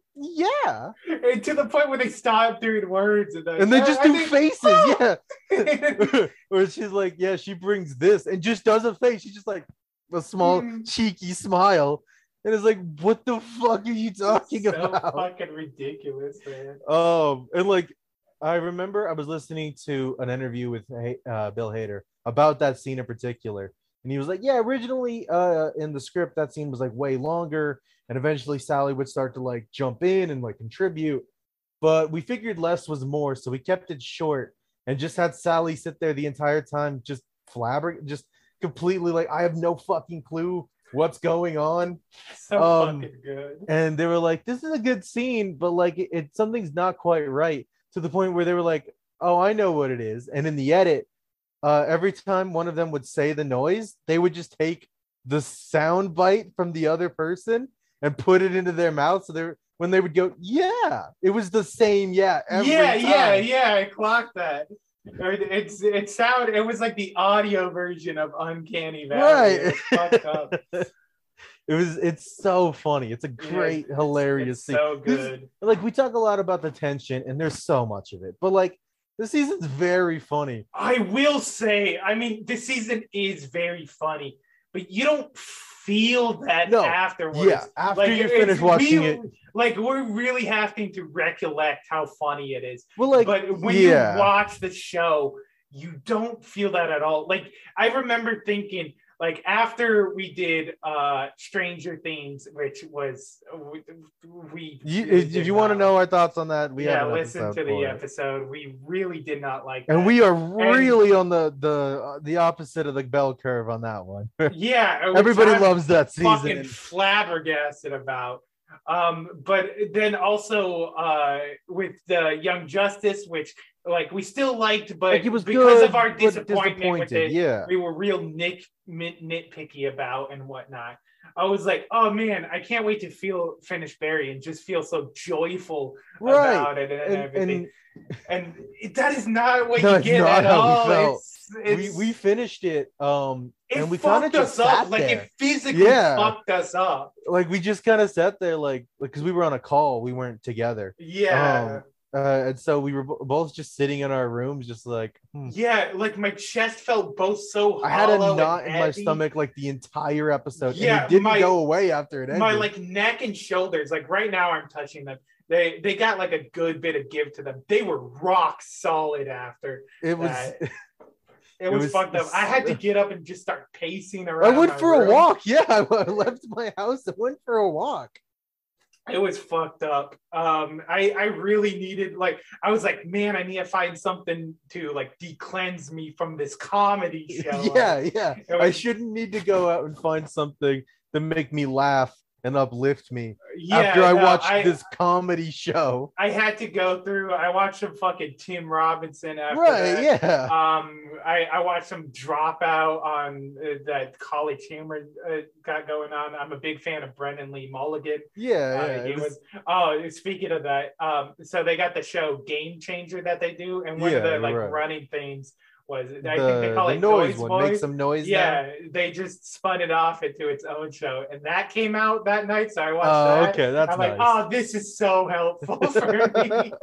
yeah. And to the point where they stop doing words and, like, And they I- just I do think- faces, yeah. Where she's like, yeah, she brings this and just does a face. She's just like a small Mm. cheeky smile. And it's like, what the fuck are you talking so about? fucking ridiculous, man. Um, and like, I remember I was listening to an interview with uh, Bill Hader about that scene in particular, and he was like, "Yeah, originally uh, in the script that scene was like way longer, and eventually Sally would start to like jump in and like contribute, but we figured less was more, so we kept it short and just had Sally sit there the entire time, just flabber, just completely like I have no fucking clue what's going on." So Um, fucking good. And they were like, "This is a good scene, but like it, it something's not quite right." To the point where they were like, "Oh, I know what it is." And in the edit, uh, every time one of them would say the noise, they would just take the sound bite from the other person and put it into their mouth. So they were, when they would go, "Yeah," it was the same. Yeah, every yeah, time. yeah, yeah. I clocked that. Or It's it sounded. It was like the audio version of Uncanny Valley. Right. It was fucked up. It was. It's so funny. It's a great, it's- hilarious it's scene. so This- good. like we talk a lot about the tension, and there's so much of it. But like the season's very funny. I will say, I mean, this season is very funny, but you don't feel that No, afterwards. yeah, after you it's finish watching real- it. Like we're really having to recollect how funny it is. Well, like, but when yeah. you watch the show, you don't feel that at all. Like I remember thinking, like after we did uh Stranger Things, which was we, we You, really if did you want to not- know our thoughts on that, we yeah, have an listen episode to the for it. episode. We really did not like And that. we are And- really on the the uh, the opposite of the bell curve on that one. yeah, which Everybody I'm loves that fucking season. flabbergasted about. Um, but then also uh with the Young Justice, which like we still liked, but Like, it was because good, of our but disappointment with disappointed, it, yeah. we were real nit, nit nitpicky about and whatnot. I was like, oh man, I can't wait to feel finish Barry and just feel so joyful Right. about it and, And- everything. And, it, that is not what No, you it's get not at how we all. felt. It's it's we we finished it. Um, it and we kind of fucked us just sat up. Like there. it physically Yeah. fucked us up. Like we just kind of sat there, like because we were on a call, we weren't together. Yeah. Um, uh, and so we were b- both just sitting in our rooms, just like hmm. Yeah, like my chest felt both so I had a hollow knot and in my heavy. stomach like the entire episode. Yeah, and it didn't my- go away after it ended. My like neck and shoulders, like right now I'm touching them. They they got like a good bit of give to them. They were rock solid after. It was. that. It, It was, was- fucked up. I had to get up and just start pacing around. I went my for room. a walk. Yeah, I left my house and went for a walk. It was fucked up. Um, I I really needed like I was like, man, I need to find something to like de-cleanse me from this comedy show. Yeah, Like, yeah. it I was- shouldn't need to go out and find something to make me laugh and uplift me Yeah, after I no, watched I- this comedy show. I had to go through. I watched some fucking Tim Robinson after Right, that. yeah. Um, I, I watched some Dropout on uh, that college humor uh, got going on. I'm a big fan of Brendan Lee Mulligan. Yeah, Uh, yeah. he it was, oh, speaking of that, um, so they got the show Game Changer that they do, and one of Yeah, the like right. running things was I the, think they call the it noise Noise one. Boys. Make some noise. Yeah, they just spun it off into its own show, and that came out that night. So I watched Oh, that. okay, that's I'm like, nice. oh, this is so helpful for me.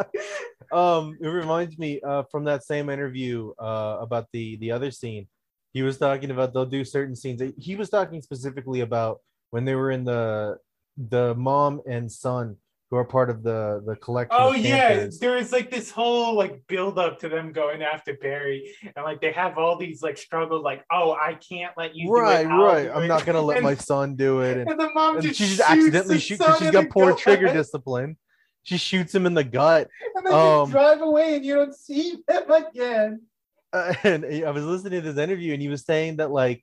um, it reminds me uh, from that same interview uh, about the the other scene. He was talking about they'll do certain scenes. He was talking specifically about when they were in the the mom and son who are part of the the collection. Oh of yeah, campers. there is like this whole like build up to them going after Barry, and like they have all these like struggles, like oh I can't let you right, do it, I'll right. do I'm it. not gonna let and, my son do it. And, and the mom and just she just shoots accidentally the shoots because son she's in got the poor gut. trigger discipline. She shoots him in the gut. And then Um, they drive away, and you don't see them again. Uh, and I was listening to this interview, and he was saying that like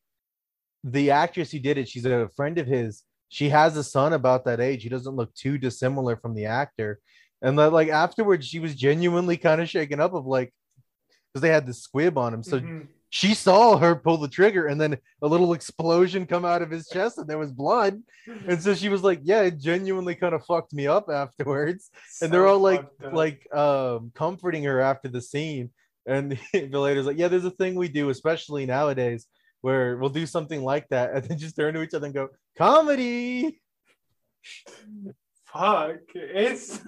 the actress who did it, she's a friend of his. She has a son about that age. He doesn't look too dissimilar from the actor. And that like afterwards, she was genuinely kind of shaken up of like because they had the squib on him. So Mhm. she saw her pull the trigger, and then a little explosion come out of his chest, and there was blood. And so she was like, "Yeah, it genuinely kind of fucked me up afterwards." And they're So all like, fucked up. like um, comforting her after the scene. And the lady's like, "Yeah, there's a thing we do, especially nowadays, where we'll do something like that, and then just turn to each other and go, comedy." Fuck, it's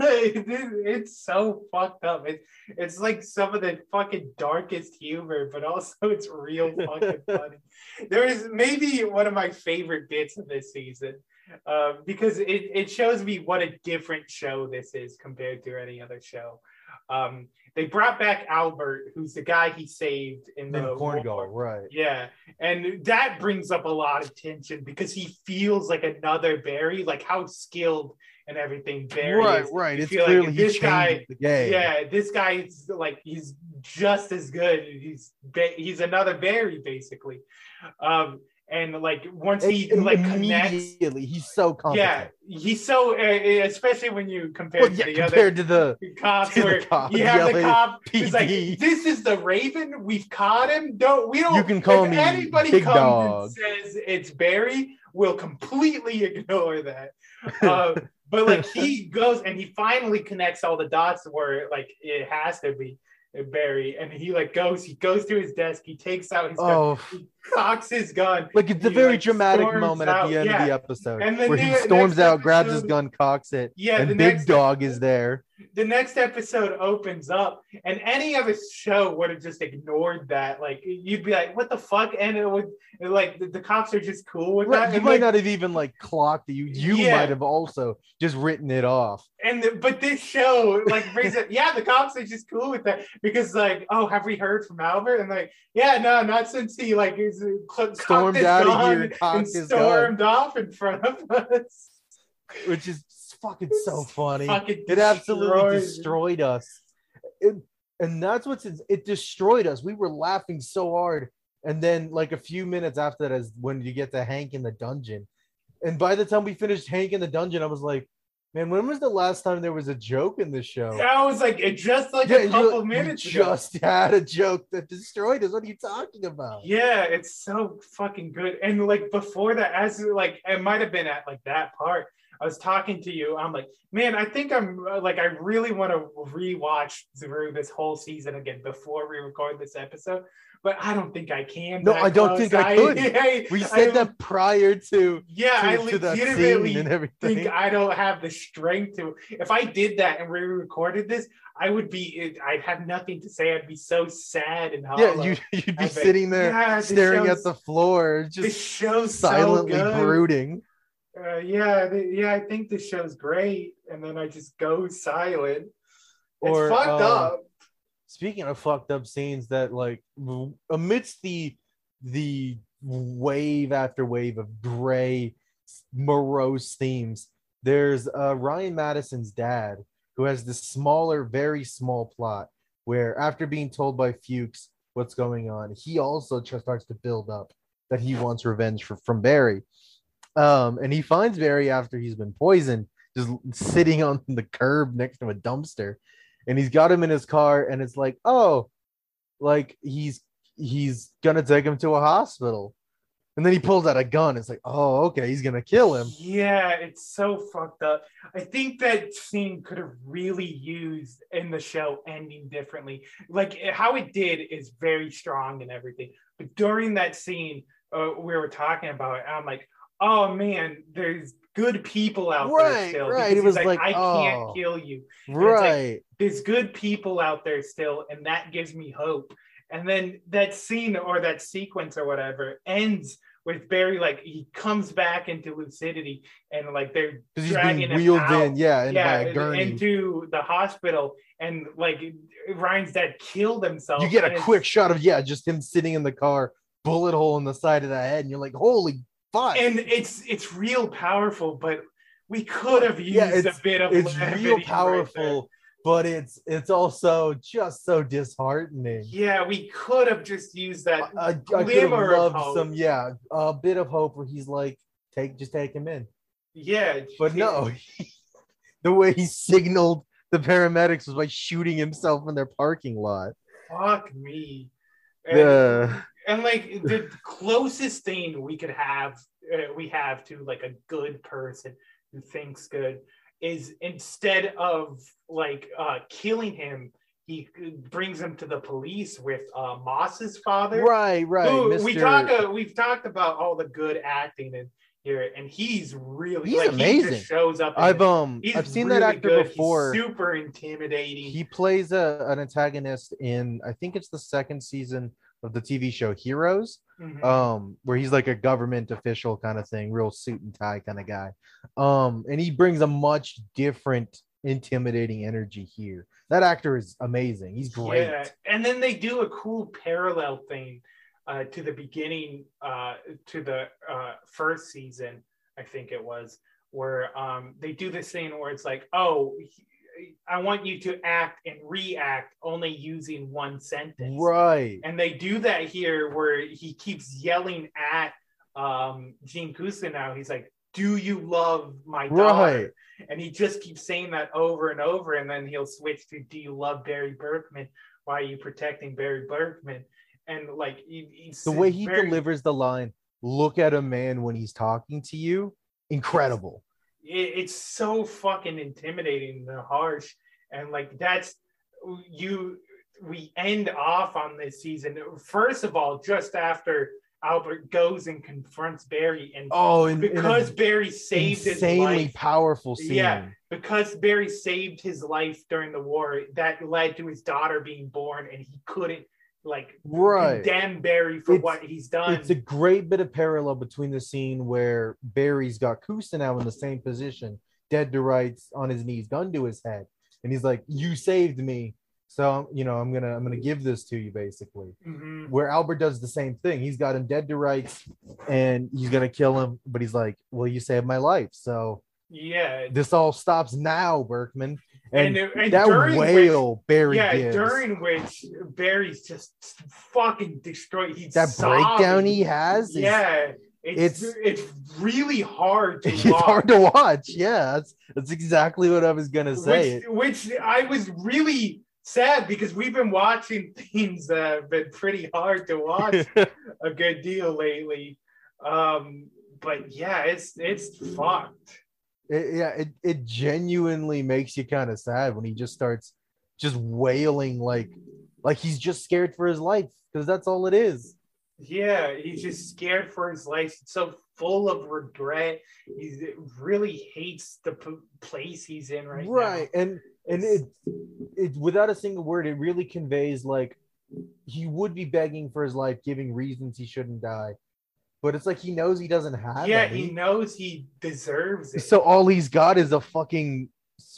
it's so fucked up. It's it's like some of the fucking darkest humor, but also it's real fucking funny. There is maybe one of my favorite bits of this season, uh, because it it shows me what a different show this is compared to any other show. Um, they brought back Albert, who's the guy he saved in the In Cornwall, right? Yeah, and that brings up a lot of tension because he feels like another Barry, like how skilled and everything Barry Right, is. right. You It's feel clearly like he this changed guy, the game. yeah, this guy is like he's just as good. He's ba- he's another Barry basically, um, and like once he And like connects. immediately, he's so competent. Yeah, he's so, uh, especially when you compare Well, to yeah, the compared other to the cops, to the where cop, you have the L A cop P D. who's like, "This is the Raven. We've caught him. Don't we don't? You can call if me anybody Big comes Dog." and says it's Barry, we'll completely ignore that." Uh, but like he goes and he finally connects all the dots where like it has to be Barry, and he like goes, he goes to his desk, he takes out his Oh. gun, he cocks his gun. Like it's a he, very like, dramatic storms moment out. at the end Yeah. of the episode And the where he new- storms next out, grabs his episode- gun, cocks it, Yeah, and the Big next- Dog is there. The next episode opens up, and any other show would have just ignored that. Like you'd be like, "What the fuck?" And it would like the, the cops are just cool with Right, that. you And, might like, not have even like clocked it. You you Yeah. might have also just written it off. And the, but this show like brings it. Yeah, the cops are just cool with that because like, oh, have we heard from Albert? And like, yeah, no, not since he like is cl- Stormed cocked his out of gun here, cocked and his stormed off in front of us. Which is fucking so funny. Fucking It absolutely destroyed. destroyed us. It, and that's what's it destroyed us. We were laughing so hard. And then like a few minutes after that is when you get to Hank in the dungeon. And by the time we finished Hank in the dungeon, I was like, man, when was the last time there was a joke in this show? I was like, it just like Yeah, a you- couple you minutes ago. just had a joke that destroyed us. What are you talking about? Yeah, it's so fucking good. And like before that, as like it might have been at like that part, I was talking to you. I'm like, man, I think I'm like, I really want to rewatch through this whole season again before we record this episode, but I don't think I can. No, I don't think I could. I, we said I, that prior to yeah, to, I to that legitimately scene and everything. think I don't have the strength to. If I did that and we recorded this, I would be. I'd have nothing to say. I'd be so sad and hollow. Yeah, you, you'd be I'd sitting there yeah, staring at the floor, just this show's silently so good. brooding. Uh, yeah, the, yeah, I think this show's great, and then I just go silent. It's or, fucked um, up. Speaking of fucked up scenes, that like amidst the the wave after wave of gray, morose themes, there's uh, Ryan Madison's dad, who has this smaller, very small plot where after being told by Fuchs what's going on, he also just starts to build up that he wants revenge for, from Barry. Um, and he finds Barry after he's been poisoned, just sitting on the curb next to a dumpster. And he's got him in his car, and it's like, oh, like he's he's gonna take him to a hospital. And then he pulls out a gun. It's like, oh, okay, he's gonna kill him. Yeah, it's so fucked up. I think that scene could have really used in the show ending differently. Like how it did is very strong and everything. But during that scene, uh, we were talking about it, I'm like, oh man, there's good people out right, there still. Right, it was like, like I oh, can't kill you. And right. Like, there's good people out there still, and that gives me hope. And then that scene or that sequence or whatever ends with Barry, like he comes back into lucidity, and like they're dragging he's being wheeled him out, in, yeah, and yeah, by a gurney into the hospital, and like Ryan's dad killed himself. You get a quick shot of yeah, just him sitting in the car, bullet hole in the side of the head, and you're like, holy fuck! And it's it's real powerful, but we could have used yeah, a bit of it's real powerful. Right, but it's it's also just so disheartening. Yeah, we could have just used that. I, I could have loved some, yeah, a bit of hope where he's like, take, just take him in. Yeah, but no, the way he signaled the paramedics was by shooting himself in their parking lot. Fuck me. And, yeah. and like the closest thing we could have, uh, we have to like a good person who thinks good, is instead of like uh killing him, he brings him to the police with uh Moss's father. Right, right. Who, Mister we talk uh, we've talked about all the good acting in here, and he's really he's like, amazing. He just shows up. I've it. um He's I've seen really that actor good. before. He's super intimidating. He plays a an antagonist in, I think it's the second season of the T V show Heroes, mm-hmm. um, where he's like a government official kind of thing, real suit and tie kind of guy. Um, and he brings a much different, intimidating energy here. That actor is amazing. He's great. Yeah, and then they do a cool parallel thing uh, to the beginning, uh, to the uh, first season, I think it was, where um, they do this thing where it's like, oh, I want you to act and react only using one sentence. Right. And they do that here where he keeps yelling at um, Gene Cousineau. He's like, do you love my daughter? Right. And he just keeps saying that over and over. And then he'll switch to, do you love Barry Berkman? Why are you protecting Barry Berkman? And like, he, the way he very... delivers the line, look at a man when he's talking to you, incredible. It's so fucking intimidating and harsh, and like that's you we end off on this season first of all just after Albert goes and confronts Barry, and oh and, because and Barry saved his life, insanely powerful scene. Yeah, because Barry saved his life during the war, that led to his daughter being born, and he couldn't like right. condemn Barry for it's, what he's done. It's a great bit of parallel between the scene where Barry's got Cousineau in the same position, dead to rights, on his knees, gun to his head, and he's like, "You saved me, so you know I'm gonna I'm gonna give this to you," basically. Mm-hmm. Where Albert does the same thing. He's got him dead to rights, and he's gonna kill him, but he's like, "Well, you saved my life, so yeah, this all stops now, Berkman." And, and, and that wail which, Barry yeah, gives. during which Barry's just fucking destroyed. He's that sobbing. breakdown he has. Is, yeah, it's, it's it's really hard to it's watch. hard to watch. Yeah, that's that's exactly what I was gonna say. Which, which I was really sad because we've been watching things that have been pretty hard to watch a good deal lately. Um, but yeah, it's it's fucked. It, yeah, it, it genuinely makes you kind of sad when he just starts just wailing like like he's just scared for his life, because that's all it is. Yeah, he's just scared for his life. It's so full of regret. He really hates the p- place he's in right, right now. and and it, it without a single word, it really conveys like he would be begging for his life, giving reasons he shouldn't die, but it's like he knows he doesn't have yeah any. He knows he deserves it, so all he's got is a fucking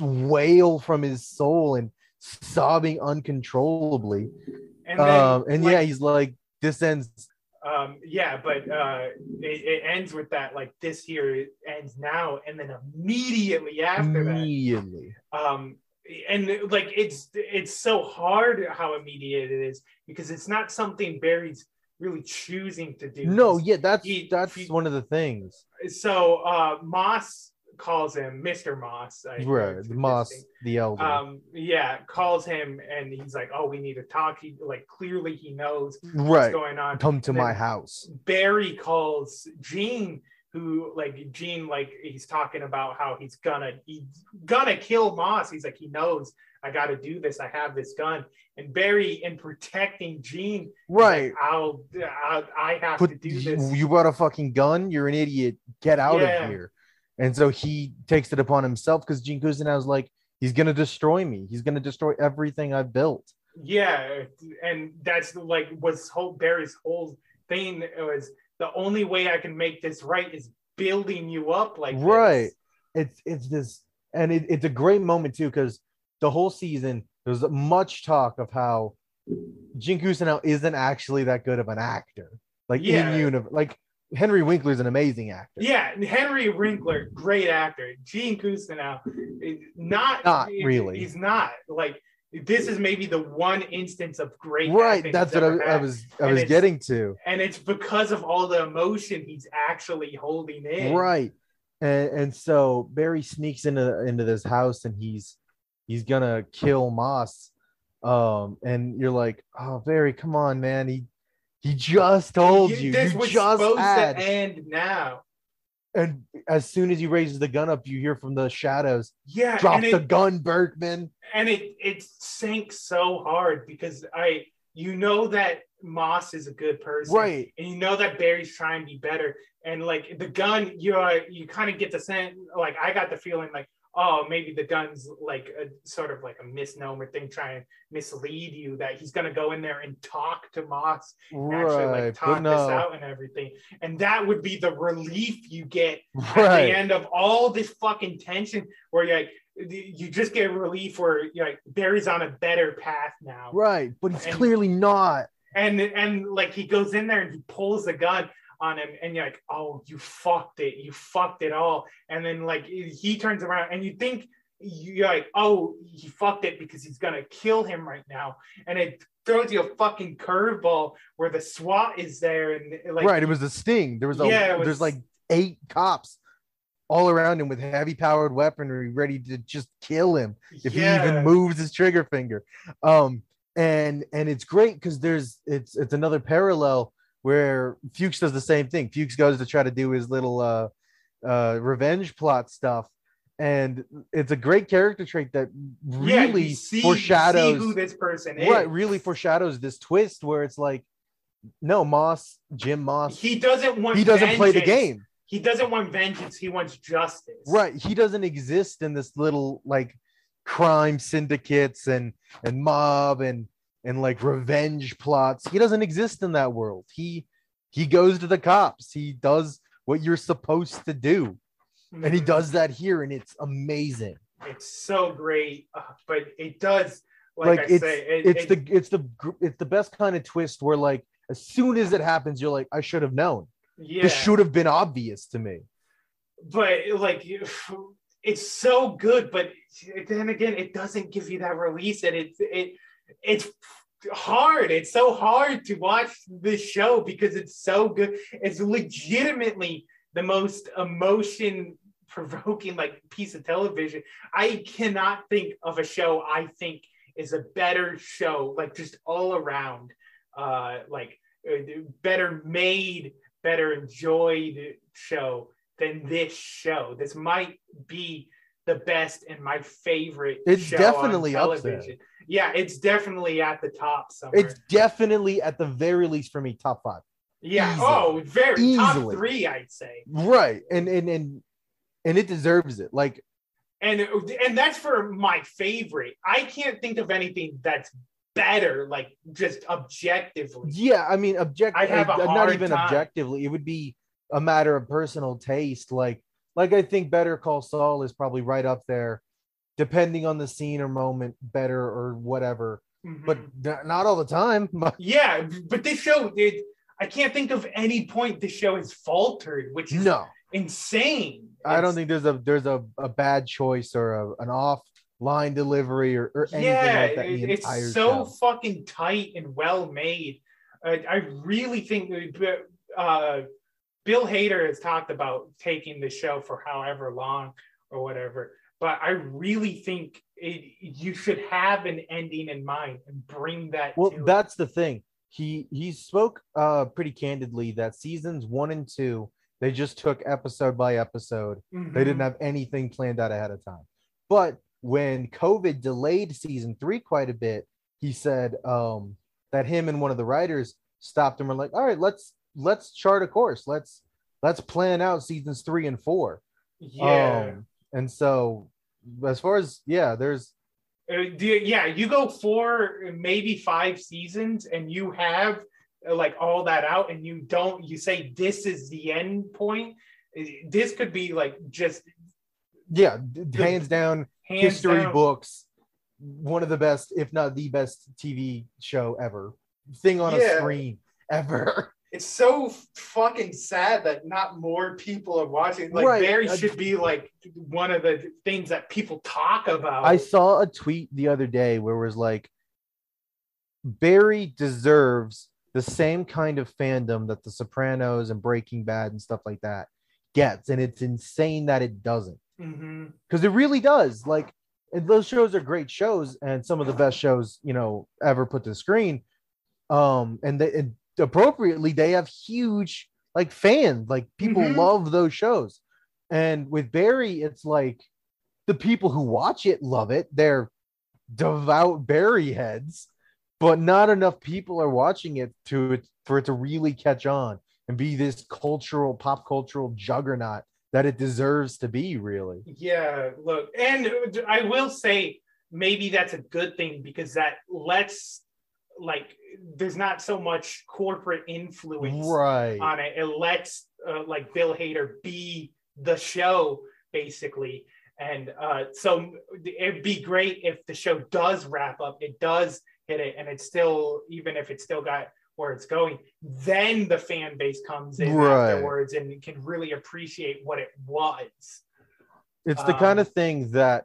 wail from his soul and sobbing uncontrollably. And, then, um, and like, yeah he's like, this ends um yeah but uh it, it ends with that, like, this here ends now, and then immediately after immediately. that um and like it's it's so hard how immediate it is, because it's not something Barry's really choosing to do. No, yeah, that's he, that's he, one of the things. So uh Moss calls him Mister Moss. I right, Moss, the elder. Um, yeah, calls him, and he's like, "Oh, we need to talk." He like clearly he knows right. what's going on. Come to my house. Barry calls Gene, who like Gene like he's talking about how he's gonna he's gonna kill Moss. He's like, he knows I got to do this. I have this gun, and Barry, in protecting Gene, right? Like, I'll, I'll I have but to do this. You brought a fucking gun. You're an idiot. Get out yeah. of here. And so he takes it upon himself, because Gene Cousineau's like, he's going to destroy me. He's going to destroy everything I've built. Yeah, and that's like was whole Barry's whole thing was, the only way I can make this right is building you up like right. this. It's it's this, and it, it's a great moment too, because the whole season there's much talk of how Gene Cousineau isn't actually that good of an actor. Like yeah. in universe, like. Henry Winkler is an amazing actor. Yeah, Henry Winkler, great actor. Gene Cousineau, not not really. He's not like this is maybe the one instance of great. Right, that's what I, I was. I and was getting to, and it's because of all the emotion he's actually holding in. Right, and and so Barry sneaks into into this house, and he's he's gonna kill Moss, um, and you're like, oh, Barry, come on, man, he. He just told you. This you was just supposed had. to end now. And as soon as he raises the gun up, you hear from the shadows. Yeah, drop it, the gun, Bergman. And it it sank so hard, because I you know that Moss is a good person, right? And you know that Barry's trying to be better. And like the gun, you uh, you kind of get the sense, like I got the feeling like, oh, maybe the gun's like a sort of like a misnomer thing, trying to mislead you, that he's going to go in there and talk to Moss and right, actually like talk no. this out and everything. And that would be the relief you get right. at the end of all this fucking tension, where you're like, you just get relief where you're like, Barry's on a better path now. Right, but he's and, clearly not. And, and like he goes in there and he pulls the gun on him, and you're like, oh, you fucked it, you fucked it all. And then like he turns around, and you think you're like, oh, he fucked it because he's gonna kill him right now, and it throws you a fucking curveball where the SWAT is there, and like right, it was a sting. There was a yeah, was, there's like eight cops all around him with heavy powered weaponry ready to just kill him if yeah. he even moves his trigger finger. Um, and and it's great because there's it's it's another parallel where Fuchs does the same thing. Fuchs goes to try to do his little uh, uh, revenge plot stuff, and it's a great character trait that really yeah, see, foreshadows see who this person is. Right, really foreshadows this twist where it's like, no, Moss, Jim Moss, he doesn't want. He doesn't vengeance. play the game. He doesn't want vengeance. He wants justice. Right. He doesn't exist in this little like crime syndicates and and mob and and like revenge plots. He doesn't exist in that world. He he goes to the cops. He does what you're supposed to do. Mm-hmm. And he does that here, and it's amazing. It's so great. Uh, but it does like, like I it's, say it, it's it, the it's the it's the best kind of twist where like as soon as it happens, you're like, I should have known. Yeah. This should have been obvious to me. But like it's so good, but then again, it doesn't give you that release, and it's it it's hard. It's so hard to watch this show because it's so good. It's legitimately the most emotion provoking like piece of television. I cannot think of a show I think is a better show, like just all around, uh, like better made, better enjoyed show than this show. This might be the best and my favorite It's show definitely on up there. television. Yeah, it's definitely at the top somewhere. It's definitely at the very least for me top five. yeah. easily. Oh, very top Easily. three, I'd say. Right, and and and and it deserves it. Like, And and that's for my favorite. I can't think of anything that's better, like just objectively. yeah, I mean, object. I'd have a uh, not hard even time. objectively. It would be a matter of personal taste. Like, like I think Better Call Saul is probably right up there, depending on the scene or moment, better or whatever. Mhm. But n- not all the time. Yeah, but this show, it, I can't think of any point this show has faltered, which is No, insane. I don't It's- think there's a there's a, a bad choice or a, an off line delivery or, or anything yeah, like that. In it- the it's entire so show. fucking tight and well made. Uh, I really think that, uh, Bill Hader has talked about taking the show for however long or whatever, but I really think it, you should have an ending in mind and bring that. Well, to that's the thing. He he spoke uh pretty candidly that seasons one and two, they just took episode by episode. it. Mhm. They didn't have anything planned out ahead of time. But when COVID delayed season three quite a bit, he said um that him and one of the writers stopped and were like, all right, let's let's chart a course. Let's let's plan out seasons three and four. Yeah. Um, and so as far as yeah, there's Uh, do, yeah, you go four, maybe five seasons, and you have uh, like all that out, and you don't. You say this is the end point. Uh, This could be like just yeah, d- hands down hands history down. books, one of the best, if not the best T V show ever, thing on a Yeah. screen ever. It's so fucking sad that not more people are watching. Like Right. Barry I- should be like one of the things that people talk about. I saw a tweet the other day where it was like, Barry deserves the same kind of fandom that The Sopranos and Breaking Bad and stuff like that gets, and it's insane that it doesn't, hmm because it really does. Like, and those shows are great shows and some of the best shows, you know, ever put to screen. Um, and they and appropriately they have huge like fans, like people Mhm. love those shows. And with Barry, it's like the people who watch it love it. They're devout Barry heads, but not enough people are watching it to it for it to really catch on and be this cultural, pop cultural juggernaut that it deserves to be, really. Yeah, look, and I will say maybe that's a good thing because that lets like there's not so much corporate influence Right. on it. It lets uh, like Bill Hader be the show basically, and uh, so it'd be great if the show does wrap up, it does hit it, and it's still even if it's still got where it's going, then the fan base comes in Right. afterwards and can really appreciate what it was. It's the Um, kind of thing that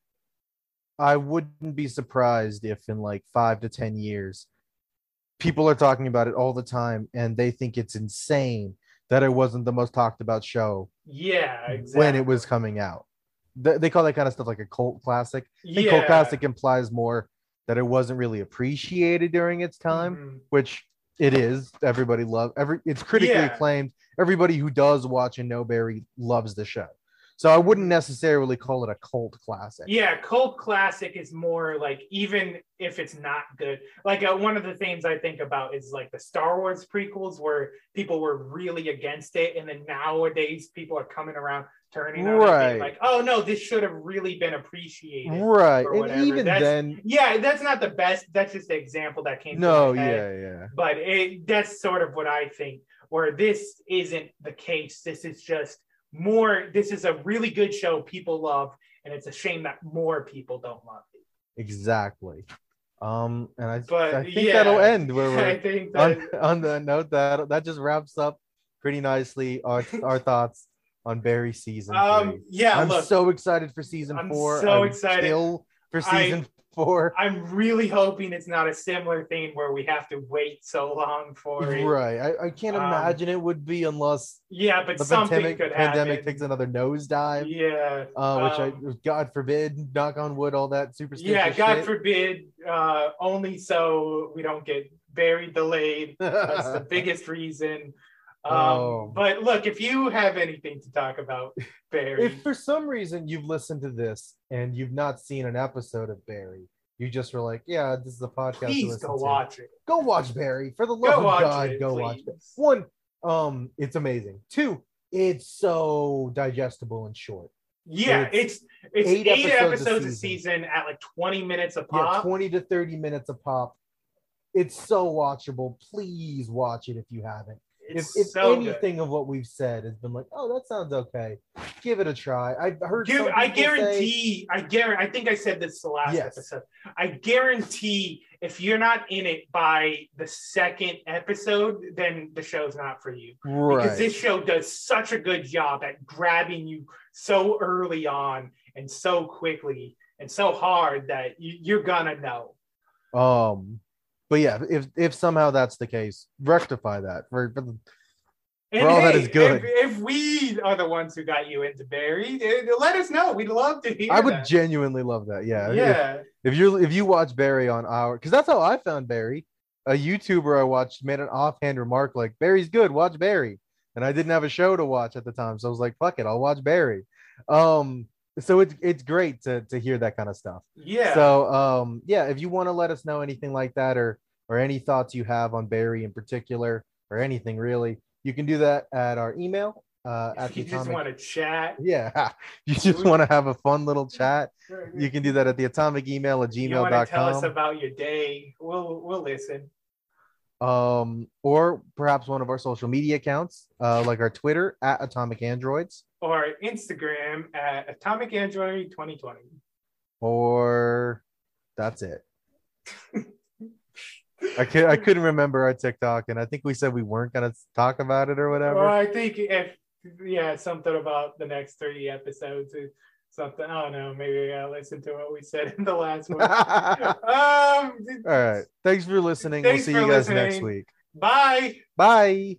I wouldn't be surprised if in like five to ten years, people are talking about it all the time and they think it's insane that it wasn't the most talked about show Yeah, exactly. when it was coming out. They, they call that kind of stuff like a cult classic. I think cult Yeah. classic implies more that it wasn't really appreciated during its time, Mhm. which it is. Everybody loves every. It's critically Yeah. acclaimed. Everybody who does watch and know Barry loves the show. So I wouldn't necessarily call it a cult classic. Yeah, cult classic is more like even if it's not good. Like uh, one of the things I think about is like the Star Wars prequels where people were really against it, and then nowadays people are coming around, turning on it, Right. being like, oh no, this should have really been appreciated. Right. or And whatever. even That's- then, Yeah, that's not the best. That's just the example that came. no, to my head. yeah, yeah. But it, that's sort of what I think, where this isn't the case. This is just more, this is a really good show people love, and it's a shame that more people don't love it. Exactly. Um, and I, But I think yeah, that'll end where I we're think on, that, on the note that that just wraps up pretty nicely our our thoughts on Barry season three. um, yeah, I'm look, so excited for season I'm four. so I'm excited. still for I- season four. I'm really hoping it's not a similar thing where we have to wait so long for it. Right. I, I can't Um, imagine it would be unless Yeah, but the something pandemic, could pandemic happen. takes another nosedive. Yeah. Uh, which um, I, God forbid, knock on wood, all that superstitious Yeah, God shit. forbid, uh, only so we don't get very delayed. That's the biggest reason. Um, Oh. But look, if you have anything to talk about, Barry, If for some reason you've listened to this and you've not seen an episode of Barry, you just were like, yeah, this is a podcast. to please listen go to. watch it. Go watch Barry. For the Go love of watch God, it, go please. watch it. One, um, it's amazing. Two, it's so digestible and short. Yeah, It's it's it's eight eight, episodes episodes, a a season. season at like twenty minutes a Yeah, pop. twenty to thirty minutes a pop. It's so watchable. Please watch it if you haven't. It's if if so good. anything of what we've said has been like, oh, that sounds okay, give it a try. I've heard. Give, some I people say- guarantee, I guarantee, I think I said this the last Yes. episode. I guarantee if you're not in it by the second episode, then the show's not for you. Right. Because this show does such a good job at grabbing you so early on and so quickly and so hard that you, you're gonna know. Um, but yeah, if if somehow that's the case, rectify that for, for the, And for all that hey, is good. If, if we are the ones who got you into Barry, eh, let us know. We'd love to hear I would that. genuinely love that. Yeah. Yeah. If, if you're if you watch Barry on our, because that's how I found Barry. A YouTuber I watched made an offhand remark like, "Barry's good. Watch Barry," and I didn't have a show to watch at the time, so I was like, "Fuck it, I'll watch Barry." Um, so it's it's great to to hear that kind of stuff. Yeah. So um, yeah, if you want to let us know anything like that, or or any thoughts you have on Barry in particular, or anything really, you can do that at our email. Uh, at If you the just Atomic- want to chat. Yeah, you just want to have a fun little chat. You can do that at the atomic email at You gmail want dot to tell us com. about your day? We'll we'll listen. Um, or perhaps one of our social media accounts, uh, like our Twitter at Atomic Androids, Or Instagram at Atomic Android twenty twenty. or that's it. I could I couldn't remember our TikTok, and I think we said we weren't gonna talk about it or whatever. Well, I think if yeah, something about the next thirty episodes or something. I don't know. Maybe I gotta listen to what we said in the last one. um, All right. Thanks for listening. Thanks we'll see for you guys next listening. week. Bye. Bye.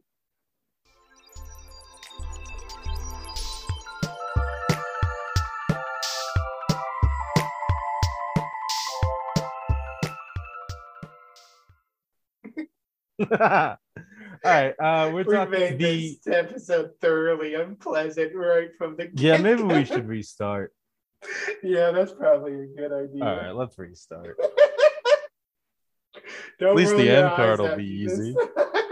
All right. Uh, we're We talking made the. this episode thoroughly unpleasant right from the Yeah, maybe we get-go. should restart. Yeah, that's probably a good idea. All right, let's restart. Don't At least roll the your end card eyes will be after this. easy.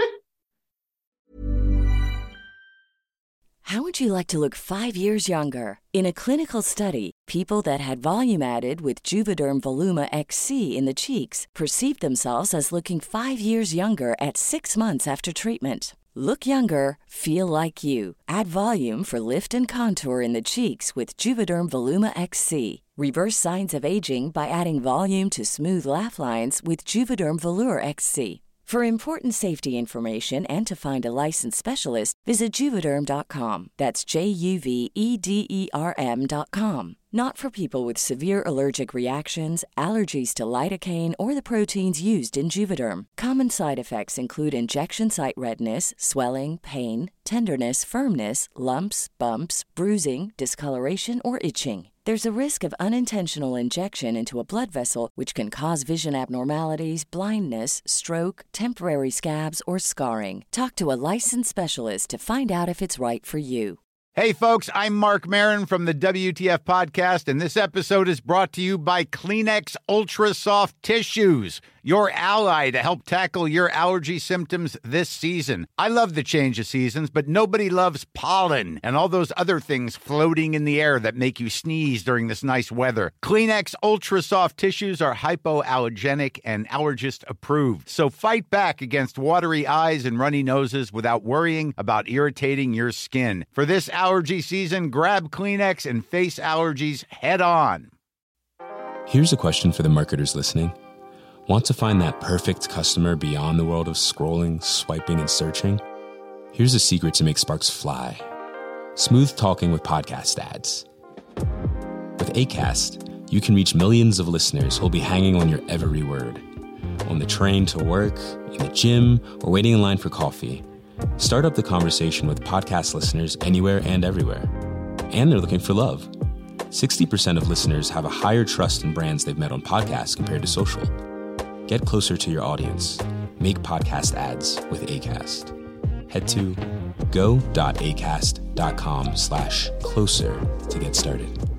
How would you like to look five years younger? In a clinical study, people that had volume added with Juvederm Voluma X C in the cheeks perceived themselves as looking five years younger at six months after treatment. Look younger, feel like you. Add volume for lift and contour in the cheeks with Juvederm Voluma X C. Reverse signs of aging by adding volume to smooth laugh lines with Juvederm Volure X C. For important safety information and to find a licensed specialist, visit Juvederm dot com. That's J U V E D E R M dot com. Not for people with severe allergic reactions, allergies to lidocaine, or the proteins used in Juvederm. Common side effects include injection site redness, swelling, pain, tenderness, firmness, lumps, bumps, bruising, discoloration, or itching. There's a risk of unintentional injection into a blood vessel, which can cause vision abnormalities, blindness, stroke, temporary scabs, or scarring. Talk to a licensed specialist to find out if it's right for you. Hey, folks, I'm Mark Maron from the W T F Podcast, and this episode is brought to you by Kleenex Ultra Soft Tissues, your ally to help tackle your allergy symptoms this season. I love the change of seasons, but nobody loves pollen and all those other things floating in the air that make you sneeze during this nice weather. Kleenex Ultra Soft Tissues are hypoallergenic and allergist approved, so fight back against watery eyes and runny noses without worrying about irritating your skin. For this allergy season, grab Kleenex and face allergies head on. Here's a question for the marketers listening. Want to find that perfect customer beyond the world of scrolling, swiping, and searching? Here's a secret to make sparks fly. Smooth talking with podcast ads. With Acast, you can reach millions of listeners who'll be hanging on your every word. On the train to work, in the gym, or waiting in line for coffee. Start up the conversation with podcast listeners anywhere and everywhere. And they're looking for love. sixty percent of listeners have a higher trust in brands they've met on podcasts compared to social. Get closer to your audience. Make podcast ads with Acast. Head to go.acast.com slash closer to get started.